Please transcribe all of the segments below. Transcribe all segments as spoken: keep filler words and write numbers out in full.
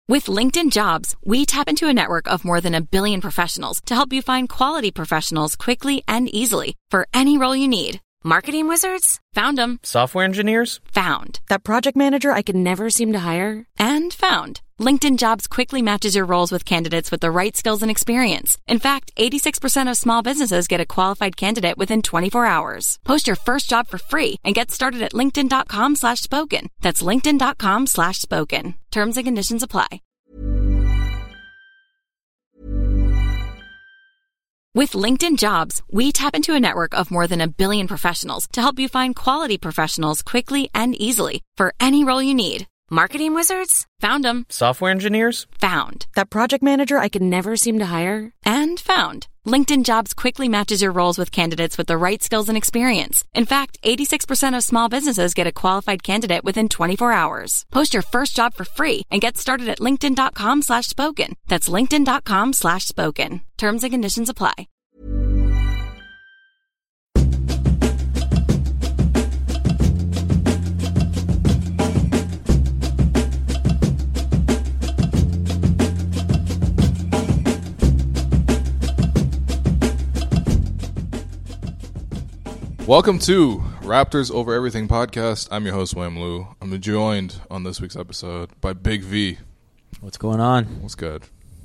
With LinkedIn Jobs, we tap into a network of more than a billion professionals to help you find quality professionals quickly and easily for any role you need. Marketing wizards? Found them. Software engineers? Found. That project manager I could never seem to hire? And found. LinkedIn Jobs quickly matches your roles with candidates with the right skills and experience. In fact, eighty-six percent of small businesses get a qualified candidate within twenty-four hours. Post your first job for free and get started at linkedin.com slash spoken. That's linkedin.com slash spoken. Terms and conditions apply. With LinkedIn Jobs, we tap into a network of more than a billion professionals to help you find quality professionals quickly and easily for any role you need. Marketing wizards? Found them. Software engineers? Found. That project manager I could never seem to hire? And found. LinkedIn Jobs quickly matches your roles with candidates with the right skills and experience. In fact, eighty-six percent of small businesses get a qualified candidate within twenty-four hours. Post your first job for free and get started at linkedin.com slash spoken. That's linkedin.com slash spoken. Terms and conditions apply. Welcome to Raptors Over Everything podcast. I'm your host, Wham Lou. I'm joined on this week's episode by Big V. What's going on? What's good?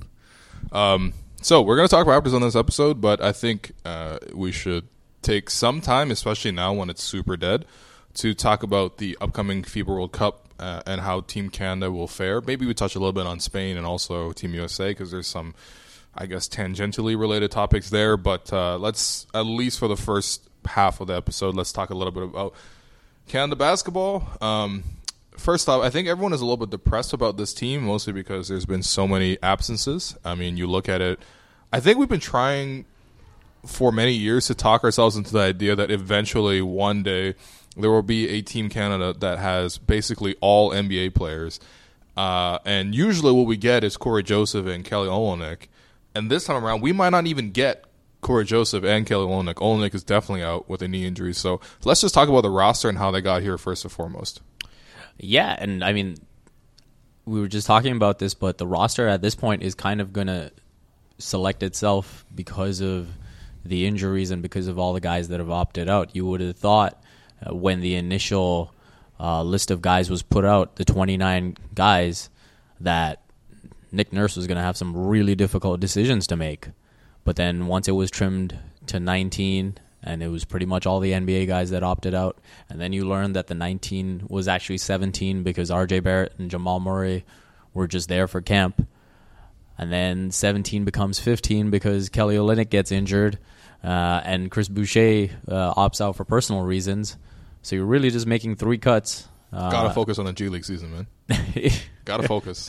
Um, so we're going to talk Raptors on this episode, but I think uh, we should take some time, especially now when it's super dead, to talk about the upcoming FIBA World Cup uh, and how Team Canada will fare. Maybe we touch a little bit on Spain and also Team U S A because there's some, I guess, tangentially related topics there. But uh, let's, at least for the first half of the episode, let's talk a little bit about Canada basketball. Um, first off, I think everyone is a little bit depressed about this team, mostly because there's been so many absences. I mean, you look at it, I think we've been trying for many years to talk ourselves into the idea that eventually one day there will be a Team Canada that has basically all N B A players. Uh, and usually what we get is Corey Joseph and Kelly Olynyk. And this time around, we might not even get Corey Joseph and Kelly Olynyk. Olynyk is definitely out with a knee injury. So let's just talk about the roster and how they got here first and foremost. Yeah, and I mean, we were just talking about this, but the roster at this point is kind of going to select itself because of the injuries and because of all the guys that have opted out. You would have thought uh, when the initial uh, list of guys was put out, the twenty-nine guys, that Nick Nurse was going to have some really difficult decisions to make. But then once it was trimmed to nineteen, and it was pretty much all the N B A guys that opted out, and then you learned that the nineteen was actually seventeen because R J Barrett and Jamal Murray were just there for camp. And then seventeen becomes fifteen because Kelly Olynyk gets injured, uh, and Chris Boucher uh, opts out for personal reasons. So you're really just making three cuts. Uh, Gotta focus on the G League season, man. Gotta focus.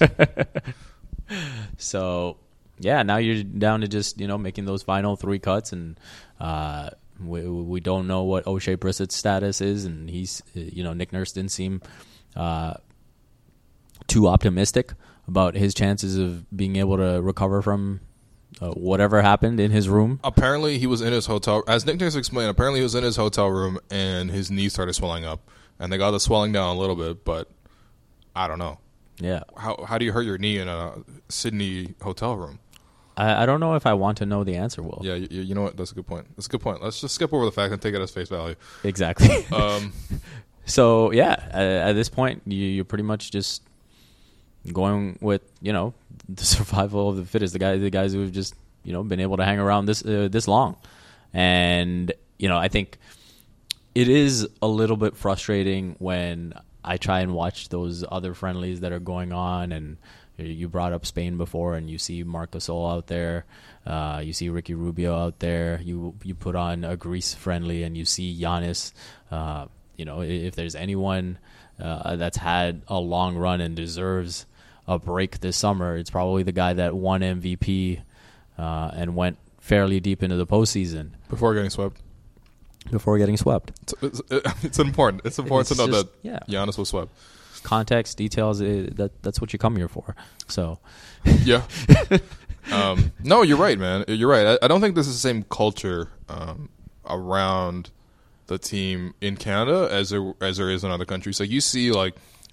So... yeah, now you're down to just, you know, making those final three cuts, and uh, we we don't know what O'Shea Brissett's status is, and he's, you know, Nick Nurse didn't seem uh, too optimistic about his chances of being able to recover from uh, whatever happened in his room. Apparently, he was in his hotel, as Nick Nurse explained. Apparently, he was in his hotel room, and his knee started swelling up, and they got the swelling down a little bit, but I don't know. Yeah, how how do you hurt your knee in a Sydney hotel room? I, I don't know if I want to know the answer, Will. Yeah, you, you know what? That's a good point. That's a good point. Let's just skip over the fact and take it as face value. Exactly. um, so, yeah, at, at this point, you, you're pretty much just going with, you know, the survival of the fittest, the guys, the guys who have just, you know, been able to hang around this uh, this long. And, you know, I think it is a little bit frustrating when I try and watch those other friendlies that are going on, and you brought up Spain before, and you see Marc Gasol out there, uh, you see Ricky Rubio out there. You you put on a Greece friendly, and you see Giannis. Uh, you know, if there's anyone uh, that's had a long run and deserves a break this summer, it's probably the guy that won M V P uh, and went fairly deep into the postseason before getting swept. Before getting swept, it's, it's, it's important. It's important it's to know just, that yeah. Giannis was swept. Context, details, it, that that's what you come here for. So, yeah. um, no, you're right, man. You're right. I, I don't think this is the same culture um, around the team in Canada as there as there is in other countries. So you see, like,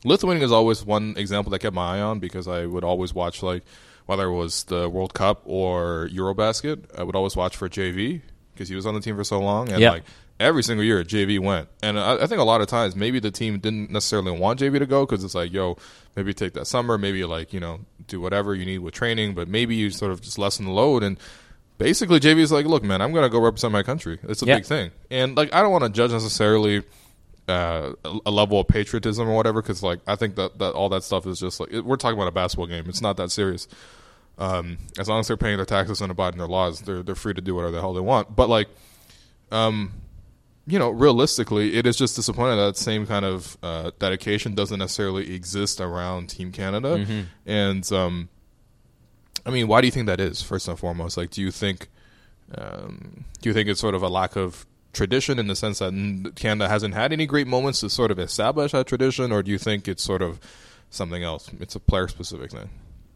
Lithuania is always one example that kept my eye on because I would always watch, like, whether it was the World Cup or Eurobasket, I would always watch for J V because he was on the team for so long. And, yep. like, every single year, J V went. And I, I think a lot of times maybe the team didn't necessarily want J V to go because it's like, yo, maybe take that summer, maybe, like, you know, do whatever you need with training, but maybe you sort of just lessen the load. And basically, J V is like, look, man, I'm going to go represent my country. It's a yep. big thing. And, like, I don't want to judge necessarily – Uh, a, a level of patriotism or whatever, because like I think that, that all that stuff is just like it, we're talking about a basketball game. It's not that serious. Um, as long as they're paying their taxes and abiding their laws, they're they're free to do whatever the hell they want. But like, um, you know, realistically, it is just disappointing that same kind of uh, dedication doesn't necessarily exist around Team Canada. Mm-hmm. And um, I mean, why do you think that is? First and foremost, like, do you think um, do you think it's sort of a lack of tradition in the sense that Canada hasn't had any great moments to sort of establish that tradition, or do you think it's sort of something else? It's a player-specific thing.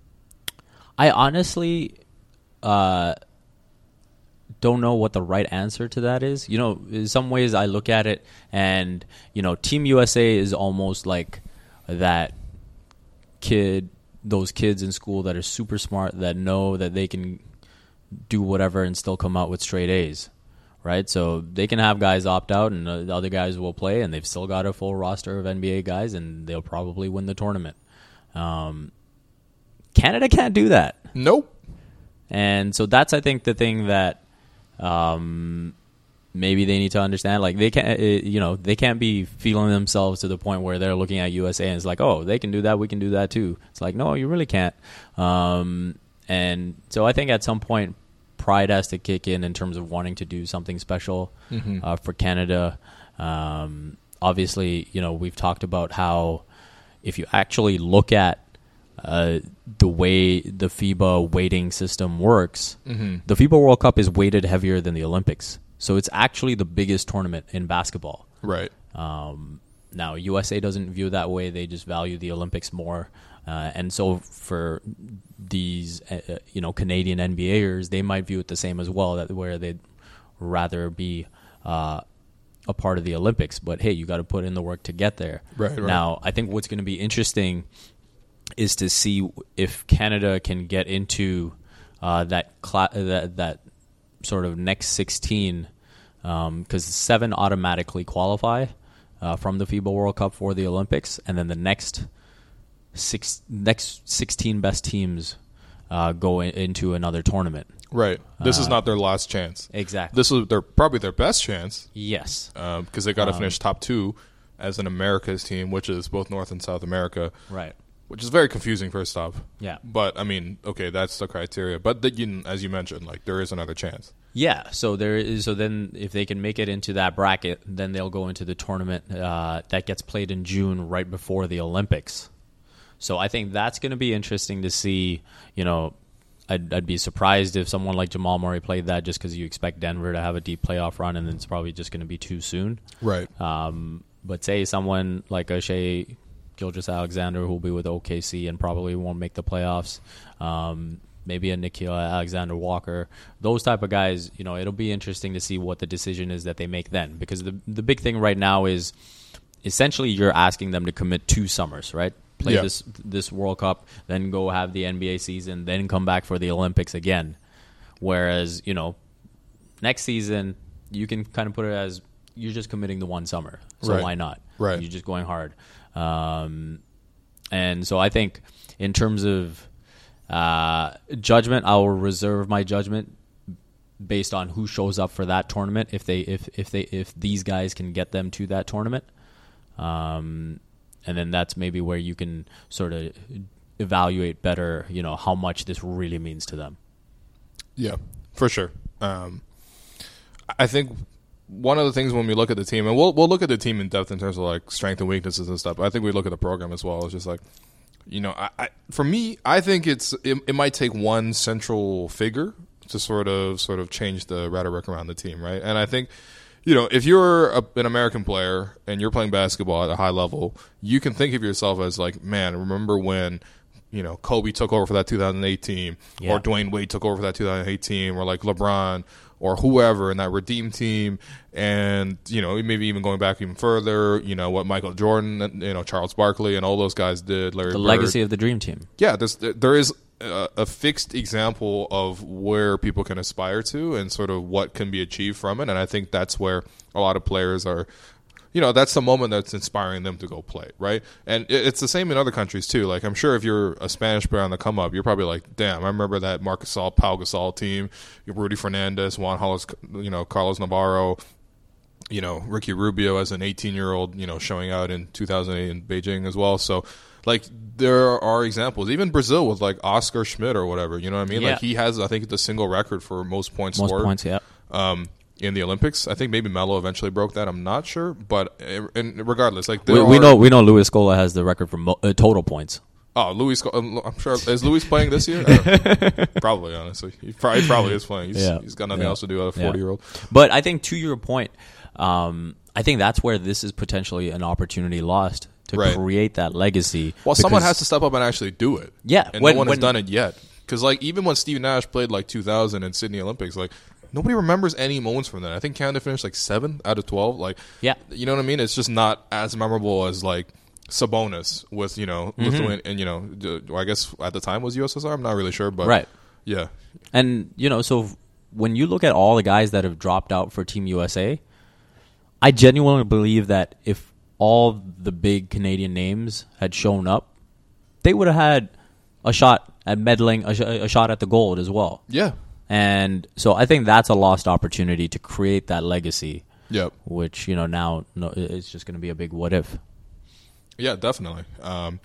I honestly uh, don't know what the right answer to that is. You know, in some ways I look at it and, you know, Team U S A is almost like that kid, those kids in school that are super smart, that know that they can do whatever and still come out with straight A's. Right, so they can have guys opt out, and uh, the other guys will play, and they've still got a full roster of N B A guys, and they'll probably win the tournament. Um, Canada can't do that. Nope. And so that's, I think, the thing that um, maybe they need to understand. Like they can't, you know, they can't be feeling themselves to the point where they're looking at U S A and it's like, oh, they can do that, we can do that too. It's like, no, you really can't. Um, and so I think at some point, pride has to kick in in terms of wanting to do something special mm-hmm. uh, for Canada. Um, obviously, you know, we've talked about how if you actually look at uh, the way the FIBA weighting system works, mm-hmm. the FIBA World Cup is weighted heavier than the Olympics. So it's actually the biggest tournament in basketball. Right. Um, now, U S A doesn't view it that way. They just value the Olympics more. Uh, and so for these, uh, you know, Canadian NBAers, they might view it the same as well, that where they'd rather be uh, a part of the Olympics. But, hey, you got to put in the work to get there. Right, right. Now, I think what's going to be interesting is to see if Canada can get into uh, that, cla- that that sort of next sixteen, because um, seven automatically qualify uh, from the FIBA World Cup for the Olympics, and then the next six next sixteen best teams uh, go in, into another tournament. Right. This uh, is not their last chance. Exactly. This is their probably their best chance. Yes. Because uh, they got to um, finish top two as an Americas team, which is both North and South America. Right. Which is very confusing, first off. Yeah. But, I mean, okay, that's the criteria. But, the, you, as you mentioned, like there is another chance. Yeah. So there is. So then if they can make it into that bracket, then they'll go into the tournament uh, that gets played in June right before the Olympics. So I think that's going to be interesting to see. You know, I'd, I'd be surprised if someone like Jamal Murray played that just because you expect Denver to have a deep playoff run, and it's probably just going to be too soon. Right. Um, but say someone like a Shai Gilgeous-Alexander who will be with O K C and probably won't make the playoffs. Um, maybe a Nickeil Alexander-Walker. Those type of guys, you know, it'll be interesting to see what the decision is that they make then. Because the the big thing right now is essentially you're asking them to commit two summers, right? Play yeah. this this World Cup, then go have the N B A season, then come back for the Olympics again. Whereas, you know, next season, you can kind of put it as you're just committing the one summer. So right. why not? Right. You're just going hard. Um, and so I think in terms of uh, judgment, I will reserve my judgment based on who shows up for that tournament. If they, if if they, if these guys can get them to that tournament, um, and then that's maybe where you can sort of evaluate better, you know, how much this really means to them. Yeah, for sure. Um, I think one of the things when we look at the team, and we'll we'll look at the team in depth in terms of like strength and weaknesses and stuff. But I think we look at the program as well. It's just like, you know, I, I for me, I think it's it, it might take one central figure to sort of sort of change the rhetoric around the team, right? And I think, you know, if you're a, an American player and you're playing basketball at a high level, you can think of yourself as like, man, remember when, you know, Kobe took over for that two thousand eight team, Yeah. or Dwayne Wade took over for that two thousand eight team, or like LeBron or whoever in that Redeem team, and, you know, maybe even going back even further, you know, what Michael Jordan, you know, Charles Barkley and all those guys did, Larry The Bird. legacy of the Dream Team. Yeah, there's, there is a, a fixed example of where people can aspire to and sort of what can be achieved from it, and I think that's where a lot of players are. You know, that's the moment that's inspiring them to go play, right? And it's the same in other countries, too. Like, I'm sure if you're a Spanish player on the come-up, you're probably like, damn, I remember that Marc Gasol, Pau Gasol team, Rudy Fernandez, Juan Carlos, you know, Carlos Navarro, you know, Ricky Rubio as an eighteen-year-old, you know, showing out in two thousand eight in Beijing as well. So, like, there are examples. Even Brazil with, like, Oscar Schmidt or whatever, you know what I mean? Yeah. Like, he has, I think, the single record for most points Most scored. points, yeah. Um, in the Olympics. I think maybe Melo eventually broke that. I'm not sure, but uh, and regardless, like there We, we are- know we know Luis Scola has the record for mo- uh, total points. Oh, Luis, I'm sure is Luis playing this year? I don't know. Probably, honestly, he probably, he probably is playing. He's, Yeah. he's got nothing Yeah. else to do. A Yeah. forty year old. But I think to your point, um, I think that's where this is potentially an opportunity lost to Right. create that legacy. Well, someone because- has to step up and actually do it. Yeah, and when- no one when- has done it yet. Because like even when Steve Nash played like two thousand in Sydney Olympics, like nobody remembers any moments from that. I think Canada finished like seven out of twelve. Like, Yeah. you know what I mean? It's just not as memorable as like Sabonis with you know Mm-hmm. Lithuania and you know d- I guess at the time was U S S R. I'm not really sure, but Right. yeah, And, you know, so when you look at all the guys that have dropped out for Team U S A, I genuinely believe that if all the big Canadian names had shown up, they would have had a shot at meddling, a, sh- a shot at the gold as well. yeah, And so I think that's a lost opportunity to create that legacy, yep. which, you know, now no, it's just going to be a big what if. Yeah, definitely. Um,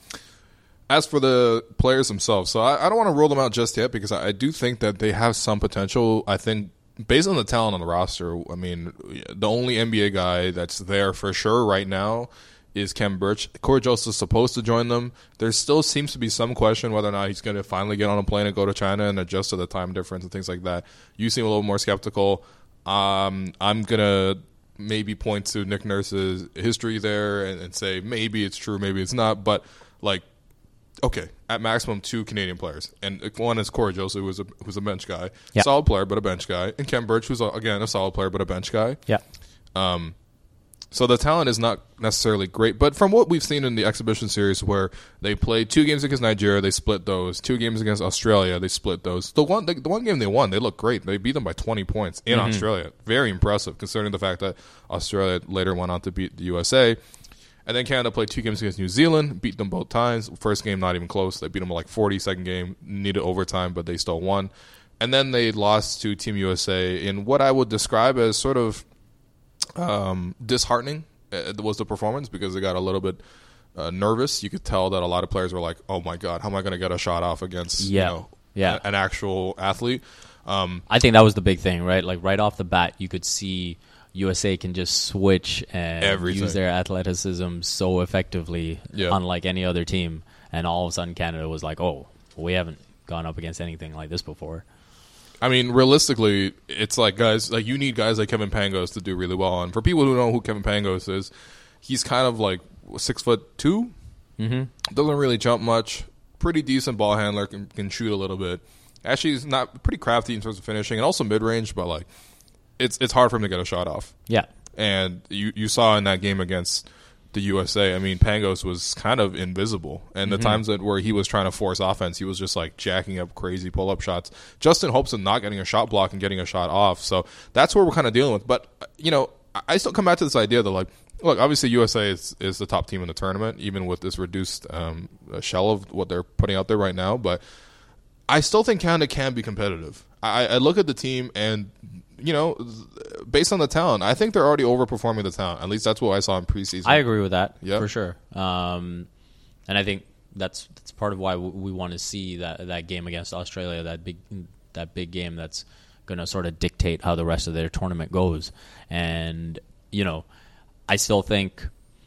as for the players themselves, so I, I don't want to rule them out just yet because I, I do think that they have some potential. I think based on the talent on the roster, I mean, the only N B A guy that's there for sure right now is Kem Birch. Corey Joseph's supposed to join them. There still seems to be some question whether or not he's going to finally get on a plane and go to China and adjust to the time difference and things like that. You seem a little more skeptical. Um, I'm going to maybe point to Nick Nurse's history there and, and say maybe it's true, maybe it's not. But, like, okay, at maximum two Canadian players. And one is Corey Joseph, who's a, who's a bench guy. Yeah. Solid player, but a bench guy. And Kem Birch, who's, a, again, a solid player, but a bench guy. Yeah. Um, so the talent is not necessarily great, but from what we've seen in the exhibition series where they played two games against Nigeria, they split those. Two games against Australia, they split those. The one, the, the one game they won, they looked great. They beat them by twenty points in Mm-hmm. Australia. Very impressive, considering the fact that Australia later went on to beat the U S A. And then Canada played two games against New Zealand, beat them both times. First game, not even close. They beat them like forty. Second game, needed overtime, but they still won. And then they lost to Team U S A in what I would describe as sort of um, disheartening uh, was the performance because they got a little bit uh, nervous. You could tell that a lot of players were like, oh, my God, how am I going to get a shot off against Yeah. you know, Yeah. a- an actual athlete? Um, I think that was the big thing, right? Like right off the bat, you could see U S A can just switch and Everything. use their athleticism so effectively, Yeah. unlike any other team. And all of a sudden, Canada was like, "Oh, we haven't gone up against anything like this before." I mean, realistically, it's like guys like you need guys like Kevin Pangos to do really well. And for people who know who Kevin Pangos is, he's kind of like six foot two. Mm-hmm. Doesn't really jump much. Pretty decent ball handler. Can, can shoot a little bit. Actually, he's not pretty crafty in terms of finishing and also mid range. But like, it's it's hard for him to get a shot off. Yeah, And you you saw in that game against the U S A, I mean, Pangos was kind of invisible. And the Mm-hmm. times that where he was trying to force offense, he was just like jacking up crazy pull up shots, just in hopes of not getting a shot block and getting a shot off. So that's where we're kind of dealing with. But you know, I- I still come back to this idea that like, look, obviously U S A is is the top team in the tournament, even with this reduced um, shell of what they're putting out there right now. But I still think Canada can be competitive. I, I look at the team and, you know, based on the talent, I think they're already overperforming the talent. At least that's what I saw in preseason. I agree with that Yeah. for sure. Um, and I think that's that's part of why w- we want to see that that game against Australia, that big that big game that's going to sort of dictate how the rest of their tournament goes. And you know, I still think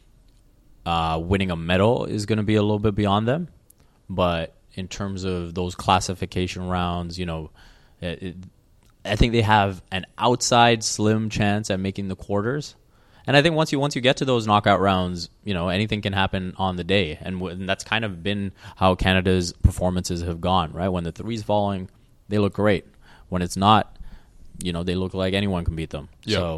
uh, winning a medal is going to be a little bit beyond them, but in terms of those classification rounds, you know, it, it, I think they have an outside slim chance at making the quarters. And I think once you once you get to those knockout rounds, you know, anything can happen on the day, and, w- and that's kind of been how Canada's performances have gone. Right, when the three's falling, they look great. When it's not, you know, they look like anyone can beat them. Yeah. So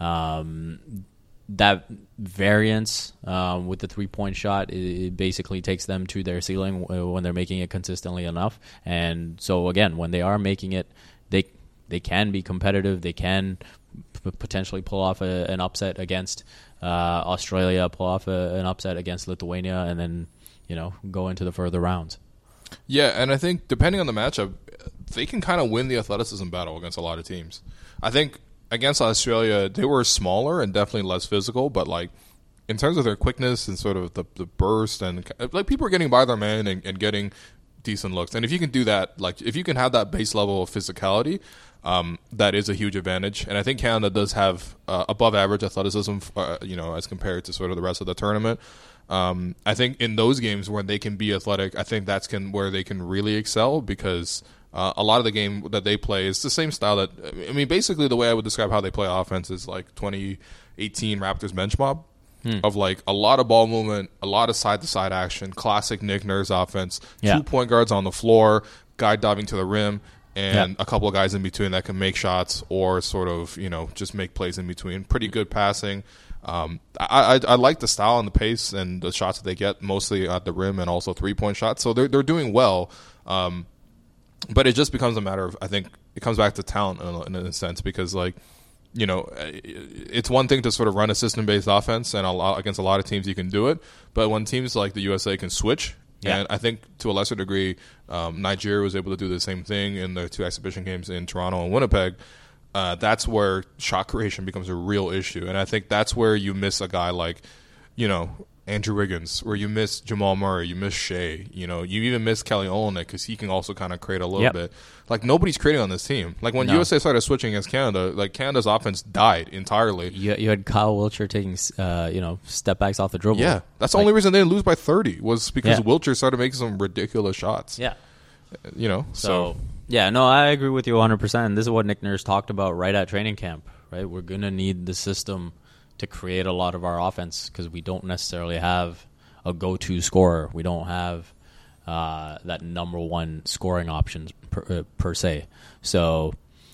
um, that variance um, with the three point shot, it, it basically takes them to their ceiling when they're making it consistently enough. And so again, when they are making it, they they can be competitive. They can p- potentially pull off a, an upset against uh, Australia, pull off a, an upset against Lithuania, and then, you know, go into the further rounds. Yeah, and I think depending on the matchup, they can kind of win the athleticism battle against a lot of teams. I think against Australia, they were smaller and definitely less physical, but like in terms of their quickness and sort of the, the burst, and like people are getting by their man and, and getting decent looks. And if you can do that, like if you can have that base level of physicality, um, that is a huge advantage. And I think Canada does have uh, above average athleticism, uh, you know, as compared to sort of the rest of the tournament. Um, I think in those games where they can be athletic, I think that's can where they can really excel, because uh, a lot of the game that they play is the same style that, I mean, basically the way I would describe how they play offense is like twenty eighteen Raptors bench mob. Hmm. Of like a lot of ball movement, a lot of side-to-side action, classic Nick Nurse offense, yeah. two point guards on the floor, guy diving to the rim, and yeah. a couple of guys in between that can make shots or sort of, you know, just make plays in between. Pretty good passing. Um, I, I I like the style and the pace and the shots that they get, mostly at the rim and also three-point shots. So they're they're doing well. Um, but it just becomes a matter of, I think, it comes back to talent in a, in a sense, because like, you know, it's one thing to sort of run a system-based offense, and a lot, against a lot of teams you can do it. But when teams like the U S A can switch, yeah. and I think to a lesser degree, um, Nigeria was able to do the same thing in the two exhibition games in Toronto and Winnipeg, uh, that's where shot creation becomes a real issue. And I think that's where you miss a guy like, you know, Andrew Wiggins, where you miss Jamal Murray, you miss Shea, you know, you even miss Kelly Olynyk, because he can also kind of create a little yep. bit. Like, nobody's creating on this team. Like, when no. U S A started switching against Canada, like, Canada's offense died entirely. You, you had Kyle Wiltshire taking, uh, you know, step backs off the dribble. Yeah, that's the like, only reason they didn't lose by thirty was because yeah. Wiltshire started making some ridiculous shots. Yeah. You know, so. so yeah, no, I agree with you one hundred percent. This is what Nick Nurse talked about right at training camp, right? We're going to need the system to create a lot of our offense, because we don't necessarily have a go-to scorer. We don't have uh, that number one scoring options per, uh, per se. So,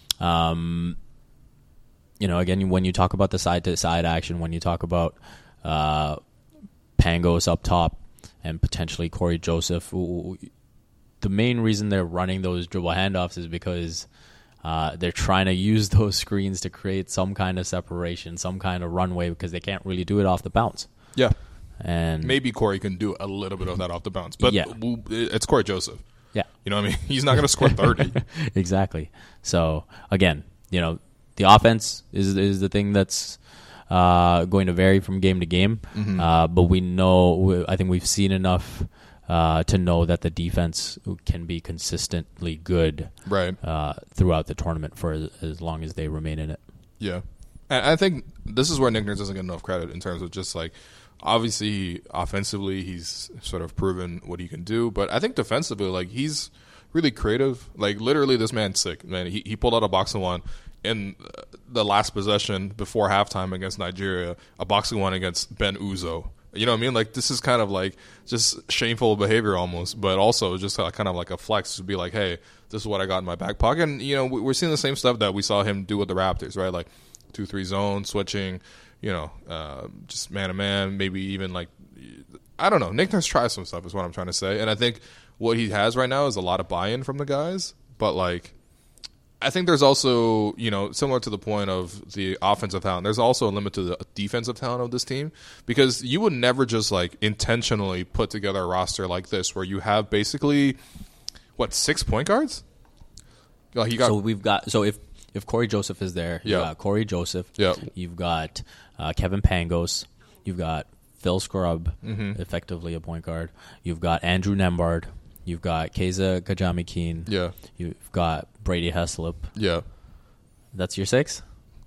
um, you know, again, when you talk about the side-to-side action, when you talk about uh, Pangos up top and potentially Corey Joseph, the main reason they're running those dribble handoffs is because uh, they're trying to use those screens to create some kind of separation, some kind of runway, because they can't really do it off the bounce. Yeah. And maybe Corey can do a little bit of that off the bounce, but yeah. it's Corey Joseph. Yeah. You know what I mean? He's not going to score thirty. Exactly. So, again, you know, the offense is is the thing that's uh, going to vary from game to game. Mm-hmm. Uh, but we know, I think we've seen enough uh, to know that the defense can be consistently good right. uh, throughout the tournament for as, as long as they remain in it. Yeah. And I think this is where Nick Nurse doesn't get enough credit in terms of just like, obviously, offensively, he's sort of proven what he can do. But I think defensively, like, he's really creative. Like, literally, this man's sick. Man, he, he pulled out a boxing one in the last possession before halftime against Nigeria, a boxing one against Ben Uzo. You know what I mean? Like, this is kind of like just shameful behavior almost, but also just kind of like a flex to be like, hey, this is what I got in my back pocket. And, you know, we're seeing the same stuff that we saw him do with the Raptors, right? Like, two three zone, switching, you know, uh, just man-to-man, maybe even like, I don't know. Nick Nurse tries some stuff is what I'm trying to say. And I think what he has right now is a lot of buy-in from the guys. But, like, I think there's also, you know, similar to the point of the offensive talent, there's also a limit to the defensive talent of this team. Because you would never just, like, intentionally put together a roster like this where you have basically, what, six point guards? Like, you got, so we've got, so if, if Corey Joseph is there, you've yeah. got Corey Joseph, yeah. you've got uh, Kevin Pangos, you've got Phil Scrubb, mm-hmm. effectively a point guard, you've got Andrew Nembhard, you've got Keza Kajami-Keen, yeah. you've got Brady Heslop. Yeah. That's your six?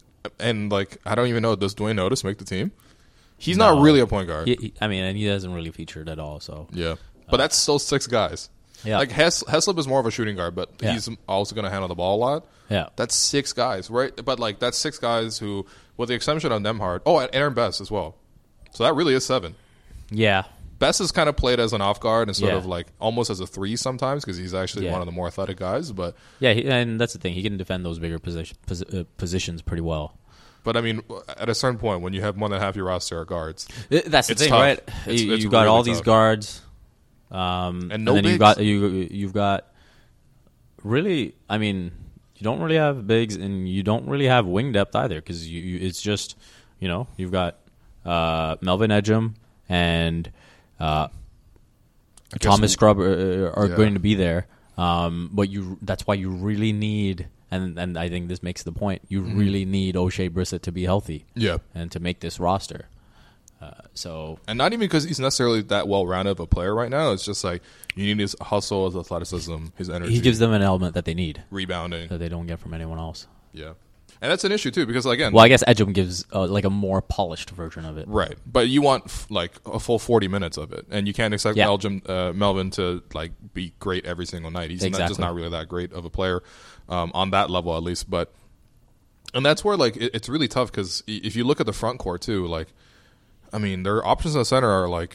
And, like, I don't even know, does Dwayne Otis make the team? He's no. not really a point guard. He, he, I mean, and he hasn't really featured at all, so. Yeah. But uh, that's still six guys. Yeah. Like, Hes- Heslop is more of a shooting guard, but yeah. he's also going to handle the ball a lot. Yeah. That's six guys, right? But, like, that's six guys who with the exception of Nemhard. Oh, and Aaron Best as well. So that really is seven. Yeah. Best is kind of played as an off guard and sort Yeah. of like almost as a three sometimes because he's actually Yeah. one of the more athletic guys. But Yeah, he, and that's the thing. He can defend those bigger position, posi- uh, positions pretty well. but I mean, at a certain point, when you have more than half your roster are guards, It- that's the It's thing, tough. right? It's- you it's you got really all these tough. guards, um, And no then you bigs. got you you've got really. I mean, you don't really have bigs, and you don't really have wing depth either because you, you it's just you know you've got uh, Melvin Edgem and uh, guess Thomas who- Scrub are, are Yeah. going to be there. Um, but you that's why you really need. And and I think this makes the point. You Mm-hmm. really need O'Shea Brissett to be healthy yeah. and to make this roster. Uh, so And not even because he's necessarily that well-rounded of a player right now. It's just like you need his hustle, his athleticism, his energy. he gives them an element that they need rebounding. that they don't get from anyone else. Yeah. And that's an issue, too, because, again, Well, I guess Edgem gives uh, like a more polished version of it. right. But you want, f- like, a full forty minutes of it. And you can't expect Yeah. Elgin, uh, Melvin to, like, be great every single night. He's not, just Exactly. not really that great of a player um, on that level, at least. But and that's where, like, it, it's really tough because if you look at the front court, too, like, I mean, their options in the center are, like,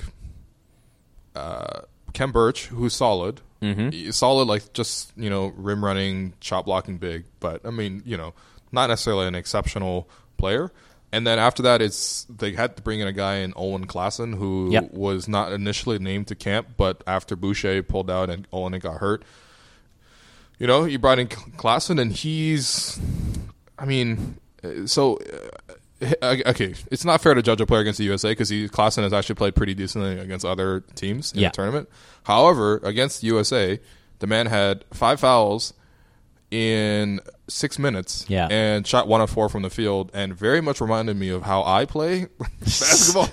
uh, Kem Birch, who's solid. Mm-hmm. He's solid, like, just, you know, rim running, shot blocking big. But, I mean, you know, not necessarily an exceptional player. And then after that, it's they had to bring in a guy in Owen Klassen who Yep. was not initially named to camp, but after Boucher pulled out and Owen got hurt, you know, you brought in Klassen, and he's, I mean, uh, so uh, okay, it's not fair to judge a player against the U S A because Klassen has actually played pretty decently against other teams in Yeah. the tournament. However, against the U S A, the man had five fouls in six minutes Yeah. and shot one of four from the field and very much reminded me of how I play basketball.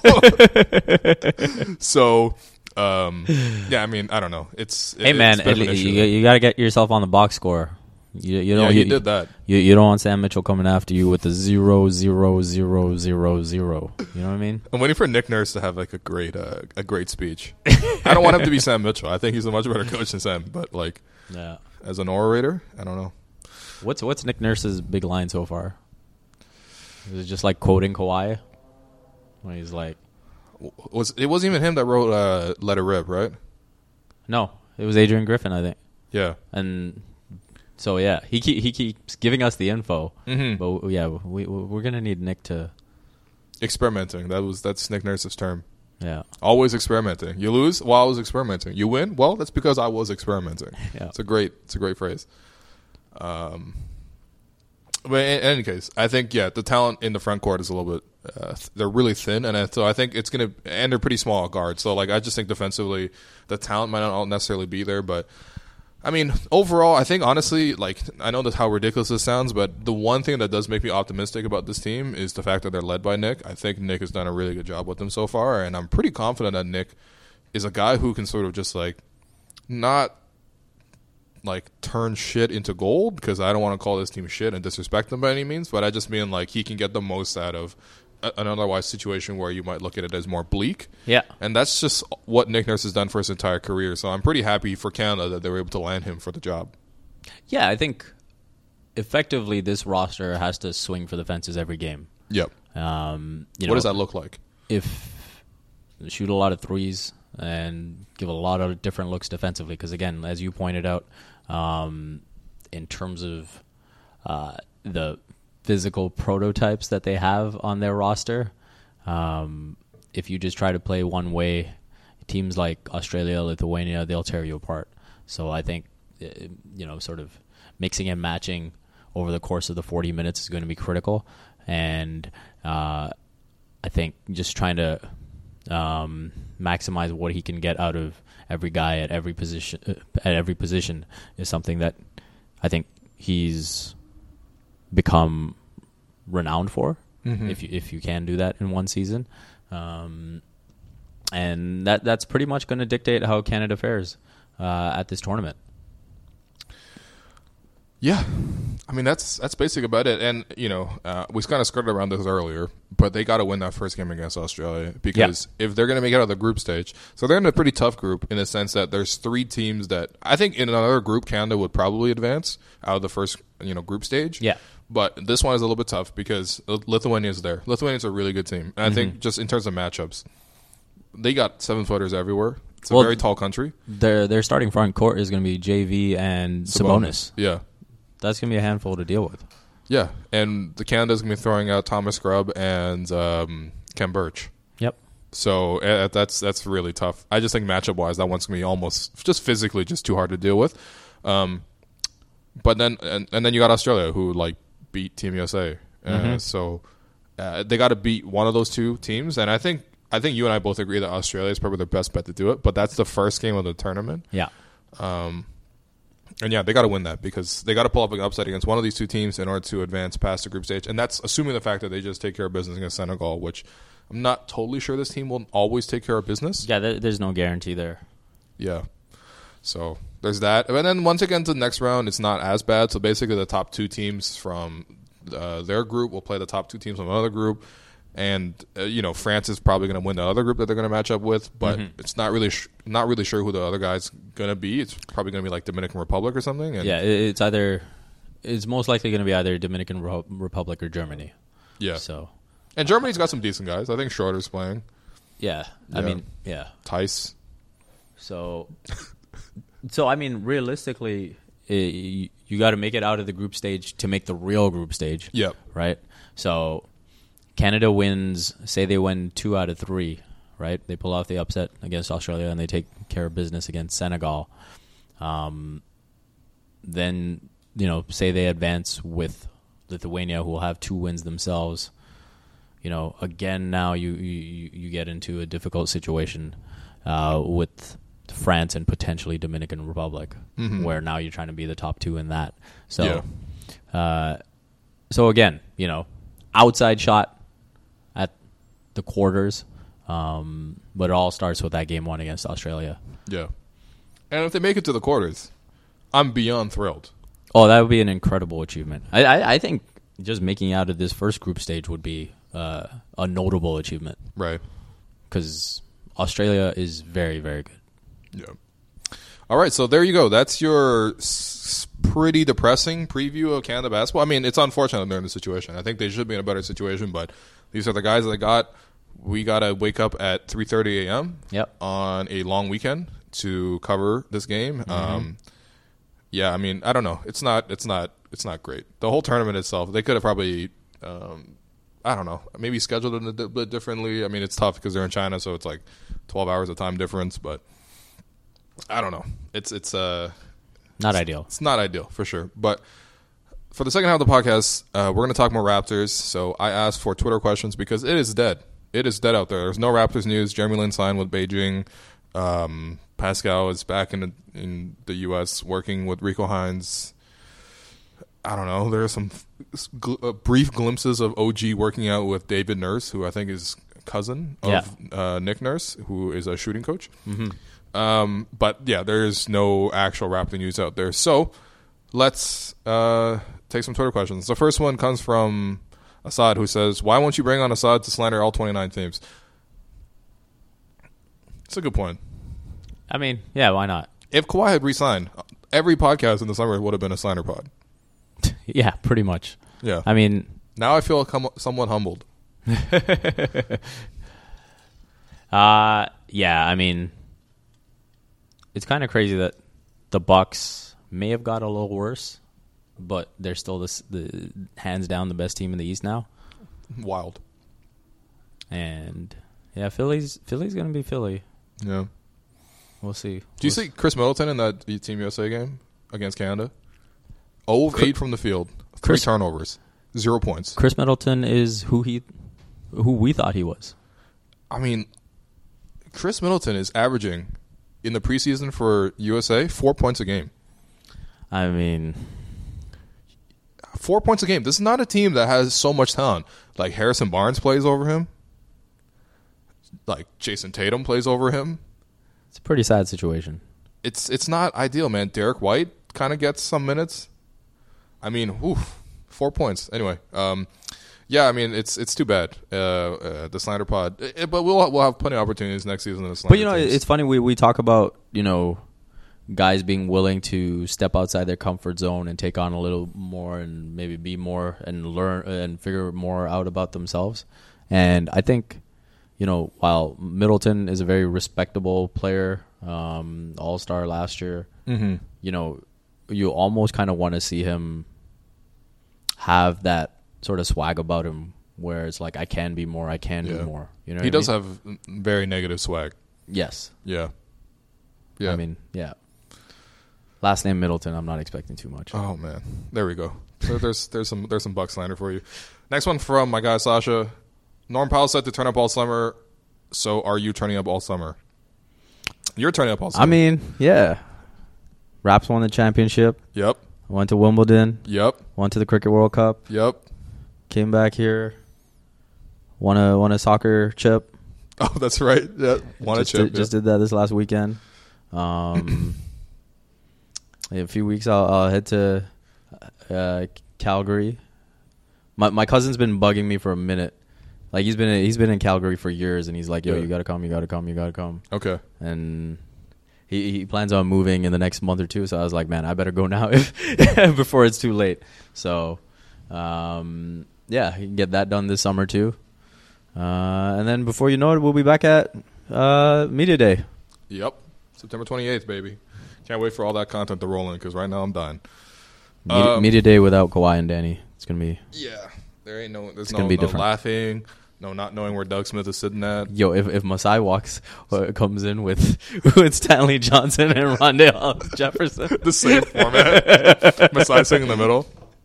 So, um, yeah, I mean, I don't know. It's Hey it, man, it's a bit of at an le- issue. you, you got to get yourself on the box score. You, you Yeah, don't. he you, did that. You, you don't want Sam Mitchell coming after you with the zero zero zero zero zero. You know what I mean? I'm waiting for Nick Nurse to have like a great, uh, a great speech. I don't want him to be Sam Mitchell. I think he's a much better coach than Sam. But like Yeah. as an orator, I don't know. What's what's Nick Nurse's big line so far? Is it just like quoting Kawhi? When he's like, Was it wasn't even him that wrote uh, "Let It Rip," right? no, it was Adrian Griffin, I think. Yeah. And so yeah, he keep, he keeps giving us the info. Mhm. But yeah, we we're gonna need Nick to Experimenting. That was that's Nick Nurse's term. yeah. Always experimenting. You lose? Well, I was experimenting. You win? Well, that's because I was experimenting. Yeah. It's a great it's a great phrase. Um but in, in any case, I think yeah, the talent in the front court is a little bit uh, th- they're really thin, and I, so I think it's gonna and they're pretty small guards. So like I just think defensively, the talent might not necessarily be there, but I mean overall, I think honestly, like I know that's how ridiculous this sounds, but the one thing that does make me optimistic about this team is the fact that they're led by Nick. I think Nick has done a really good job with them so far, and I'm pretty confident that Nick is a guy who can sort of just like not like turn shit into gold, because I don't want to call this team shit and disrespect them by any means, but I just mean like he can get the most out of a- an otherwise situation where you might look at it as more bleak. Yeah. And that's just what Nick Nurse has done for his entire career. So I'm pretty happy for Canada that they were able to land him for the job. Yeah, I think effectively this roster has to swing for the fences every game. Yep. Um, you What know, does that look like? If shoot a lot of threes and give a lot of different looks defensively, because again, as you pointed out, um, in terms of uh, the physical prototypes that they have on their roster, um, if you just try to play one way, teams like Australia, Lithuania, they'll tear you apart. So I think, uh, you know, sort of mixing and matching over the course of the forty minutes is going to be critical. And uh, I think just trying to um, maximize what he can get out of every guy at every position uh, at every position is something that I think he's become renowned for. Mhm. If you if you can do that in one season, um, and that that's pretty much going to dictate how Canada fares uh, at this tournament. Yeah, I mean that's that's basically about it. And you know, uh, we kind of skirted around this earlier, but they got to win that first game against Australia, because if they're going to make it out of the group stage, so they're in a pretty tough group in the sense that there's three teams that I think in another group Canada would probably advance out of the first you know group stage. Yeah. But this one is a little bit tough because Lithuania is there. Lithuania's a really good team. And I mm-hmm. think just in terms of matchups, they got seven-footers everywhere. It's a well, very tall country. Their their starting front court is going to be J V and Sabonis. Sabonis. Yeah. That's going to be a handful to deal with. Yeah. And the Canada's going to be throwing out Thomas Grubb and um, Ken Birch. Yep. So uh, that's that's really tough. I just think matchup-wise, that one's going to be almost just physically just too hard to deal with. Um, but then and, and then you got Australia, who, like, beat Team U S A. Uh, mm-hmm. So uh, they got to beat one of those two teams. And I think I think you and I both agree that Australia is probably their best bet to do it. But that's the first game of the tournament. Yeah. Um, and, yeah, they got to win that because they got to pull up an upset against one of these two teams in order to advance past the group stage. And that's assuming the fact that they just take care of business against Senegal, which I'm not totally sure this team will always take care of business. Yeah, there, there's no guarantee there. Yeah. So there's that. And then once again to the next round, it's not as bad. So basically the top two teams from uh, their group will play the top two teams from another group. And, uh, you know, France is probably going to win the other group that they're going to match up with. But mm-hmm. it's not really sh- not really sure who the other guy's going to be. It's probably going to be like Dominican Republic or something. And yeah, it's either it's most likely going to be either Dominican Re- Republic or Germany. Yeah. So, and Germany's got some decent guys. I think Schroeder's playing. Yeah. I yeah. mean, yeah. Tice. So... So, I mean, realistically, it, you, you got to make it out of the group stage to make the real group stage. Yep. Right? So, Canada wins, say they win two out of three, right? They pull off the upset against Australia and they take care of business against Senegal. Um, then, you know, say they advance with Lithuania, who will have two wins themselves. You know, again, now you, you, you get into a difficult situation uh, with France and potentially Dominican Republic, mm-hmm. where now you're trying to be the top two in that. So, yeah. uh, so again, you know, outside shot at the quarters, um, but it all starts with that game one against Australia. Yeah, and if they make it to the quarters, I'm beyond thrilled. Oh, that would be an incredible achievement. I, I, I think just making out of this first group stage would be uh, a notable achievement, right? Because Australia is very, very good. Yeah. All right, so there you go. That's your s- pretty depressing preview of Canada basketball. I mean, it's unfortunate they're in this situation. I think they should be in a better situation, but these are the guys that got. We got to wake up at three thirty a.m. Yep. on a long weekend to cover this game. Mm-hmm. Um, yeah, I mean, I don't know. It's not. It's not. It's not great. The whole tournament itself, they could have probably. Um, I don't know. Maybe scheduled it a bit differently. I mean, it's tough because they're in China, so it's like twelve hours of time difference, but. I don't know. It's it's uh not it's, ideal. It's not ideal for sure. But for the second half of the podcast, uh, we're going to talk more Raptors. So I asked for Twitter questions because it is dead. It is dead out there. There's no Raptors news. Jeremy Lin signed with Beijing. Um, Pascal is back in the, in the U S working with Rico Hines. I don't know. There are some gl- uh, brief glimpses of O G working out with David Nurse, who I think is cousin of yeah. uh, Nick Nurse, who is a shooting coach. Mm-hmm. Um, but yeah, there's no actual Raptor news out there. So let's uh, take some Twitter questions. The first one comes from Assad, who says, "Why won't you bring on Assad to slander all twenty-nine teams?" It's a good point. I mean, yeah, why not? If Kawhi had re-signed, every podcast in the summer would have been a slander pod. Yeah, pretty much. Yeah. I mean, now I feel com- somewhat humbled. uh, yeah, I mean, it's kind of crazy that the Bucks may have got a little worse, but they're still the, the hands down the best team in the East now. Wild. And yeah, Philly's Philly's gonna be Philly. Yeah, we'll see. Do we'll you see Chris Middleton in that Team U S A game against Canada? zero of eight from the field, three Chris, turnovers, zero points. Chris Middleton is who he, who we thought he was. I mean, Chris Middleton is averaging in the preseason for U S A four points a game. I mean, four points a game. This is not a team that has so much talent. Like Harrison Barnes plays over him. Like Jason Tatum plays over him. It's a pretty sad situation. It's it's not ideal, man. Derek White kind of gets some minutes. I mean, oof, four points. Anyway, um, yeah, I mean, it's it's too bad. Uh, uh, the Slander Pod, it, but we'll we'll have plenty of opportunities next season in the Slander. But you know, teams. It's funny we we talk about you know guys being willing to step outside their comfort zone and take on a little more and maybe be more and learn and figure more out about themselves. And I think, you know, while Middleton is a very respectable player, um, all-star last year, Mm-hmm. you know, you almost kind of want to see him have that sort of swag about him where it's like, I can be more, I can Yeah. do more. You know, He what I does mean? have very negative swag. Yes. Yeah. Yeah. I mean, yeah. Last name Middleton, I'm not expecting too much. Oh man, there we go. So there's there's some there's some Buck slander for you. Next one from my guy Sasha. Norm Powell said to turn up all summer. So are you turning up all summer? You're turning up all summer. I mean, yeah. Raps won the championship. Yep. Went to Wimbledon. Yep. Went to the Cricket World Cup. Yep. Came back here. Won a won a soccer chip. Oh, that's right. Yeah. Won just a chip. Did, just did that this last weekend. Um, in a few weeks, I'll, I'll head to uh, Calgary. My my cousin's been bugging me for a minute. Like he's been he's been in Calgary for years, and he's like, "Yo, Yeah. you gotta come, you gotta come, you gotta come." Okay. And he he plans on moving in the next month or two. So I was like, "Man, I better go now if before it's too late." So, um, yeah, he can get that done this summer too. Uh, and then before you know it, we'll be back at uh, Media Day. Yep. September twenty-eighth, baby. Can't wait for all that content to roll in because right now I'm dying. Media, Um, Media Day without Kawhi and Danny. It's gonna be Yeah. There ain't no. There's It's no, gonna be no different. laughing. No, not knowing where Doug Smith is sitting at. yo. If if Masai walks uh, comes in with with Stanley Johnson and Rondale Jefferson, The same format. Masai sitting in the middle,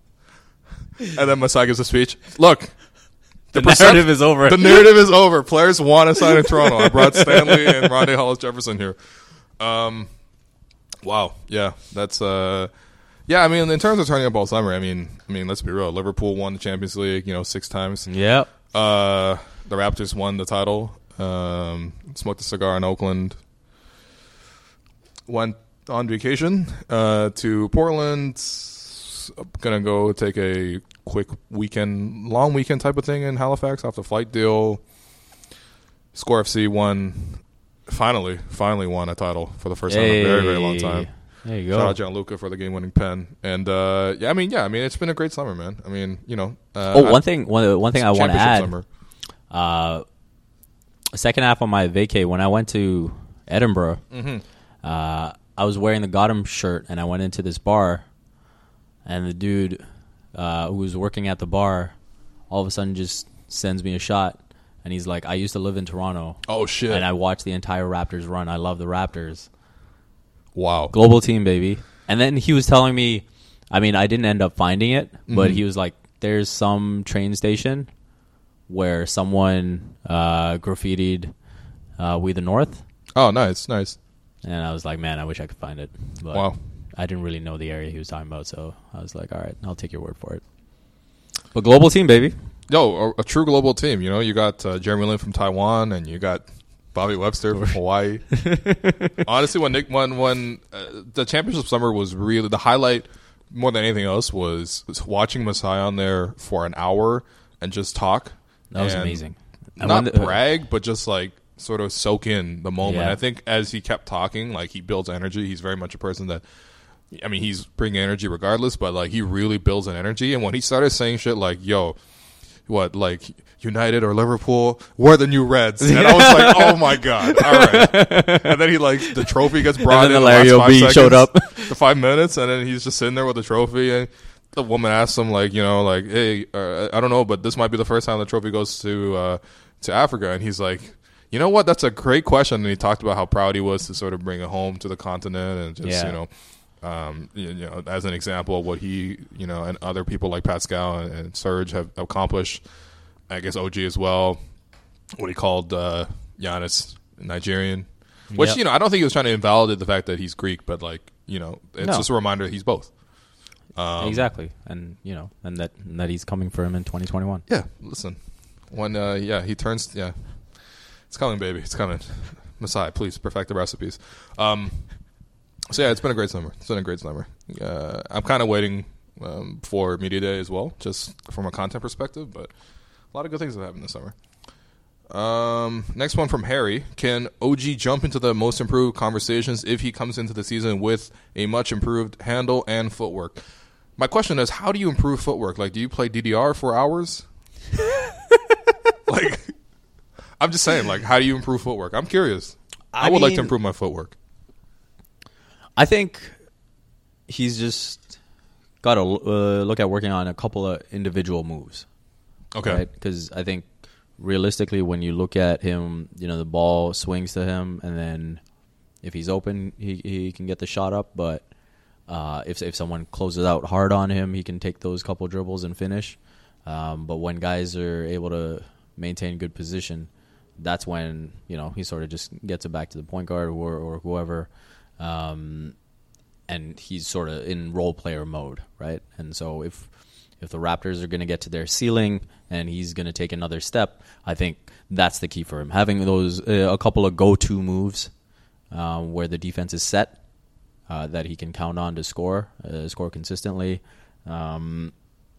and then Masai gives a speech. Look. the percep- narrative is over. The narrative is over. Players want to sign in Toronto. I brought Stanley and Rondé Hollis Jefferson here. Um, wow. Yeah, that's uh, yeah. I mean, in terms of turning up all summer, I mean, I mean, let's be real. Liverpool won the Champions League, you know, six times. Yep. Uh, the Raptors won the title. Um, smoked a cigar in Oakland. Went on vacation uh, to Portland. Gonna go take a quick weekend, long weekend type of thing in Halifax off the flight deal. Score F C won, finally, finally won a title for the first time in a very, very long time. There you Shout go. out Gianluca for the game-winning pen. And uh, yeah, I mean, yeah, I mean, it's been a great summer, man. I mean, you know. Uh, Oh, one thing, one, one thing I want to championship add. summer. Uh, second half of my vacay, when I went to Edinburgh, Mm-hmm. uh, I was wearing the Gotham shirt, and I went into this bar, and the dude uh, who was working at the bar all of a sudden just sends me a shot, and he's like, I used to live in Toronto, Oh shit! and I watched the entire Raptors run. I love the Raptors. Wow. Global team, baby. And then he was telling me, I mean, I didn't end up finding it, but Mhm. he was like, there's some train station where someone uh, graffitied uh, We the North. Oh, nice, nice. And I was like, man, I wish I could find it. But Wow. I didn't really know the area he was talking about, so I was like, all right, I'll take your word for it. But global team, baby. Yo, a, a true global team. You know, you got uh, Jeremy Lin from Taiwan, and you got Bobby Webster from Hawaii. Honestly, when Nick, when when uh, the championship summer was really the highlight, more than anything else, was, was watching Masai on there for an hour and just talk. That was and amazing. I Not wonder- brag, but just like sort of soak in the moment. Yeah. I think as he kept talking, like he builds energy. He's very much a person that, I mean, he's bringing energy regardless, but like he really builds an energy. And when he started saying shit like, yo, what, like United or Liverpool, we're the new Reds. And I was like, oh my God. All right. And then he like, the trophy gets brought And then in the the last Larry five O'B seconds, showed up. the five minutes. And then he's just sitting there with the trophy. And the woman asks him like, you know, like, hey, uh, I don't know, but this might be the first time the trophy goes to, uh, to Africa. And he's like, you know what? That's a great question. And he talked about how proud he was to sort of bring it home to the continent and just, Yeah. you know, um, you, you know, as an example of what he, you know, and other people like Pascal and, and Serge have accomplished. I guess O G as well. What he called uh, Giannis Nigerian, which Yep. you know, I don't think he was trying to invalidate the fact that he's Greek, but like, you know, it's No. just a reminder that he's both. Um, exactly. And, you know, and that, and that he's coming for him in twenty twenty-one. Yeah, listen, when uh, yeah he turns, yeah, it's coming, baby, it's coming. Masai, please perfect the recipes. Um, so yeah, it's been a great summer. It's been a great summer. Uh, I'm kind of waiting um, for Media Day as well, just from a content perspective, but a lot of good things have happened this summer. Um, next one from Harry. Can O G jump into the most improved conversations if he comes into the season with a much improved handle and footwork? My question is, how do you improve footwork? Like, do you play D D R for hours? Like, I'm just saying, like, how do you improve footwork? I'm curious. I, I would mean, like to improve my footwork. I think he's just got to uh, look at working on a couple of individual moves. Okay. Because right? I think realistically, when you look at him, you know, the ball swings to him, and then if he's open, he he can get the shot up. But uh, if if someone closes out hard on him, he can take those couple dribbles and finish. Um, but when guys are able to maintain good position, that's when, you know, he sort of just gets it back to the point guard or, or whoever, um, and he's sort of in role player mode, right? And so if if the Raptors are going to get to their ceiling and he's going to take another step, I think that's the key for him. Having those uh, a couple of go-to moves uh, where the defense is set uh, that he can count on to score, uh, score consistently, um,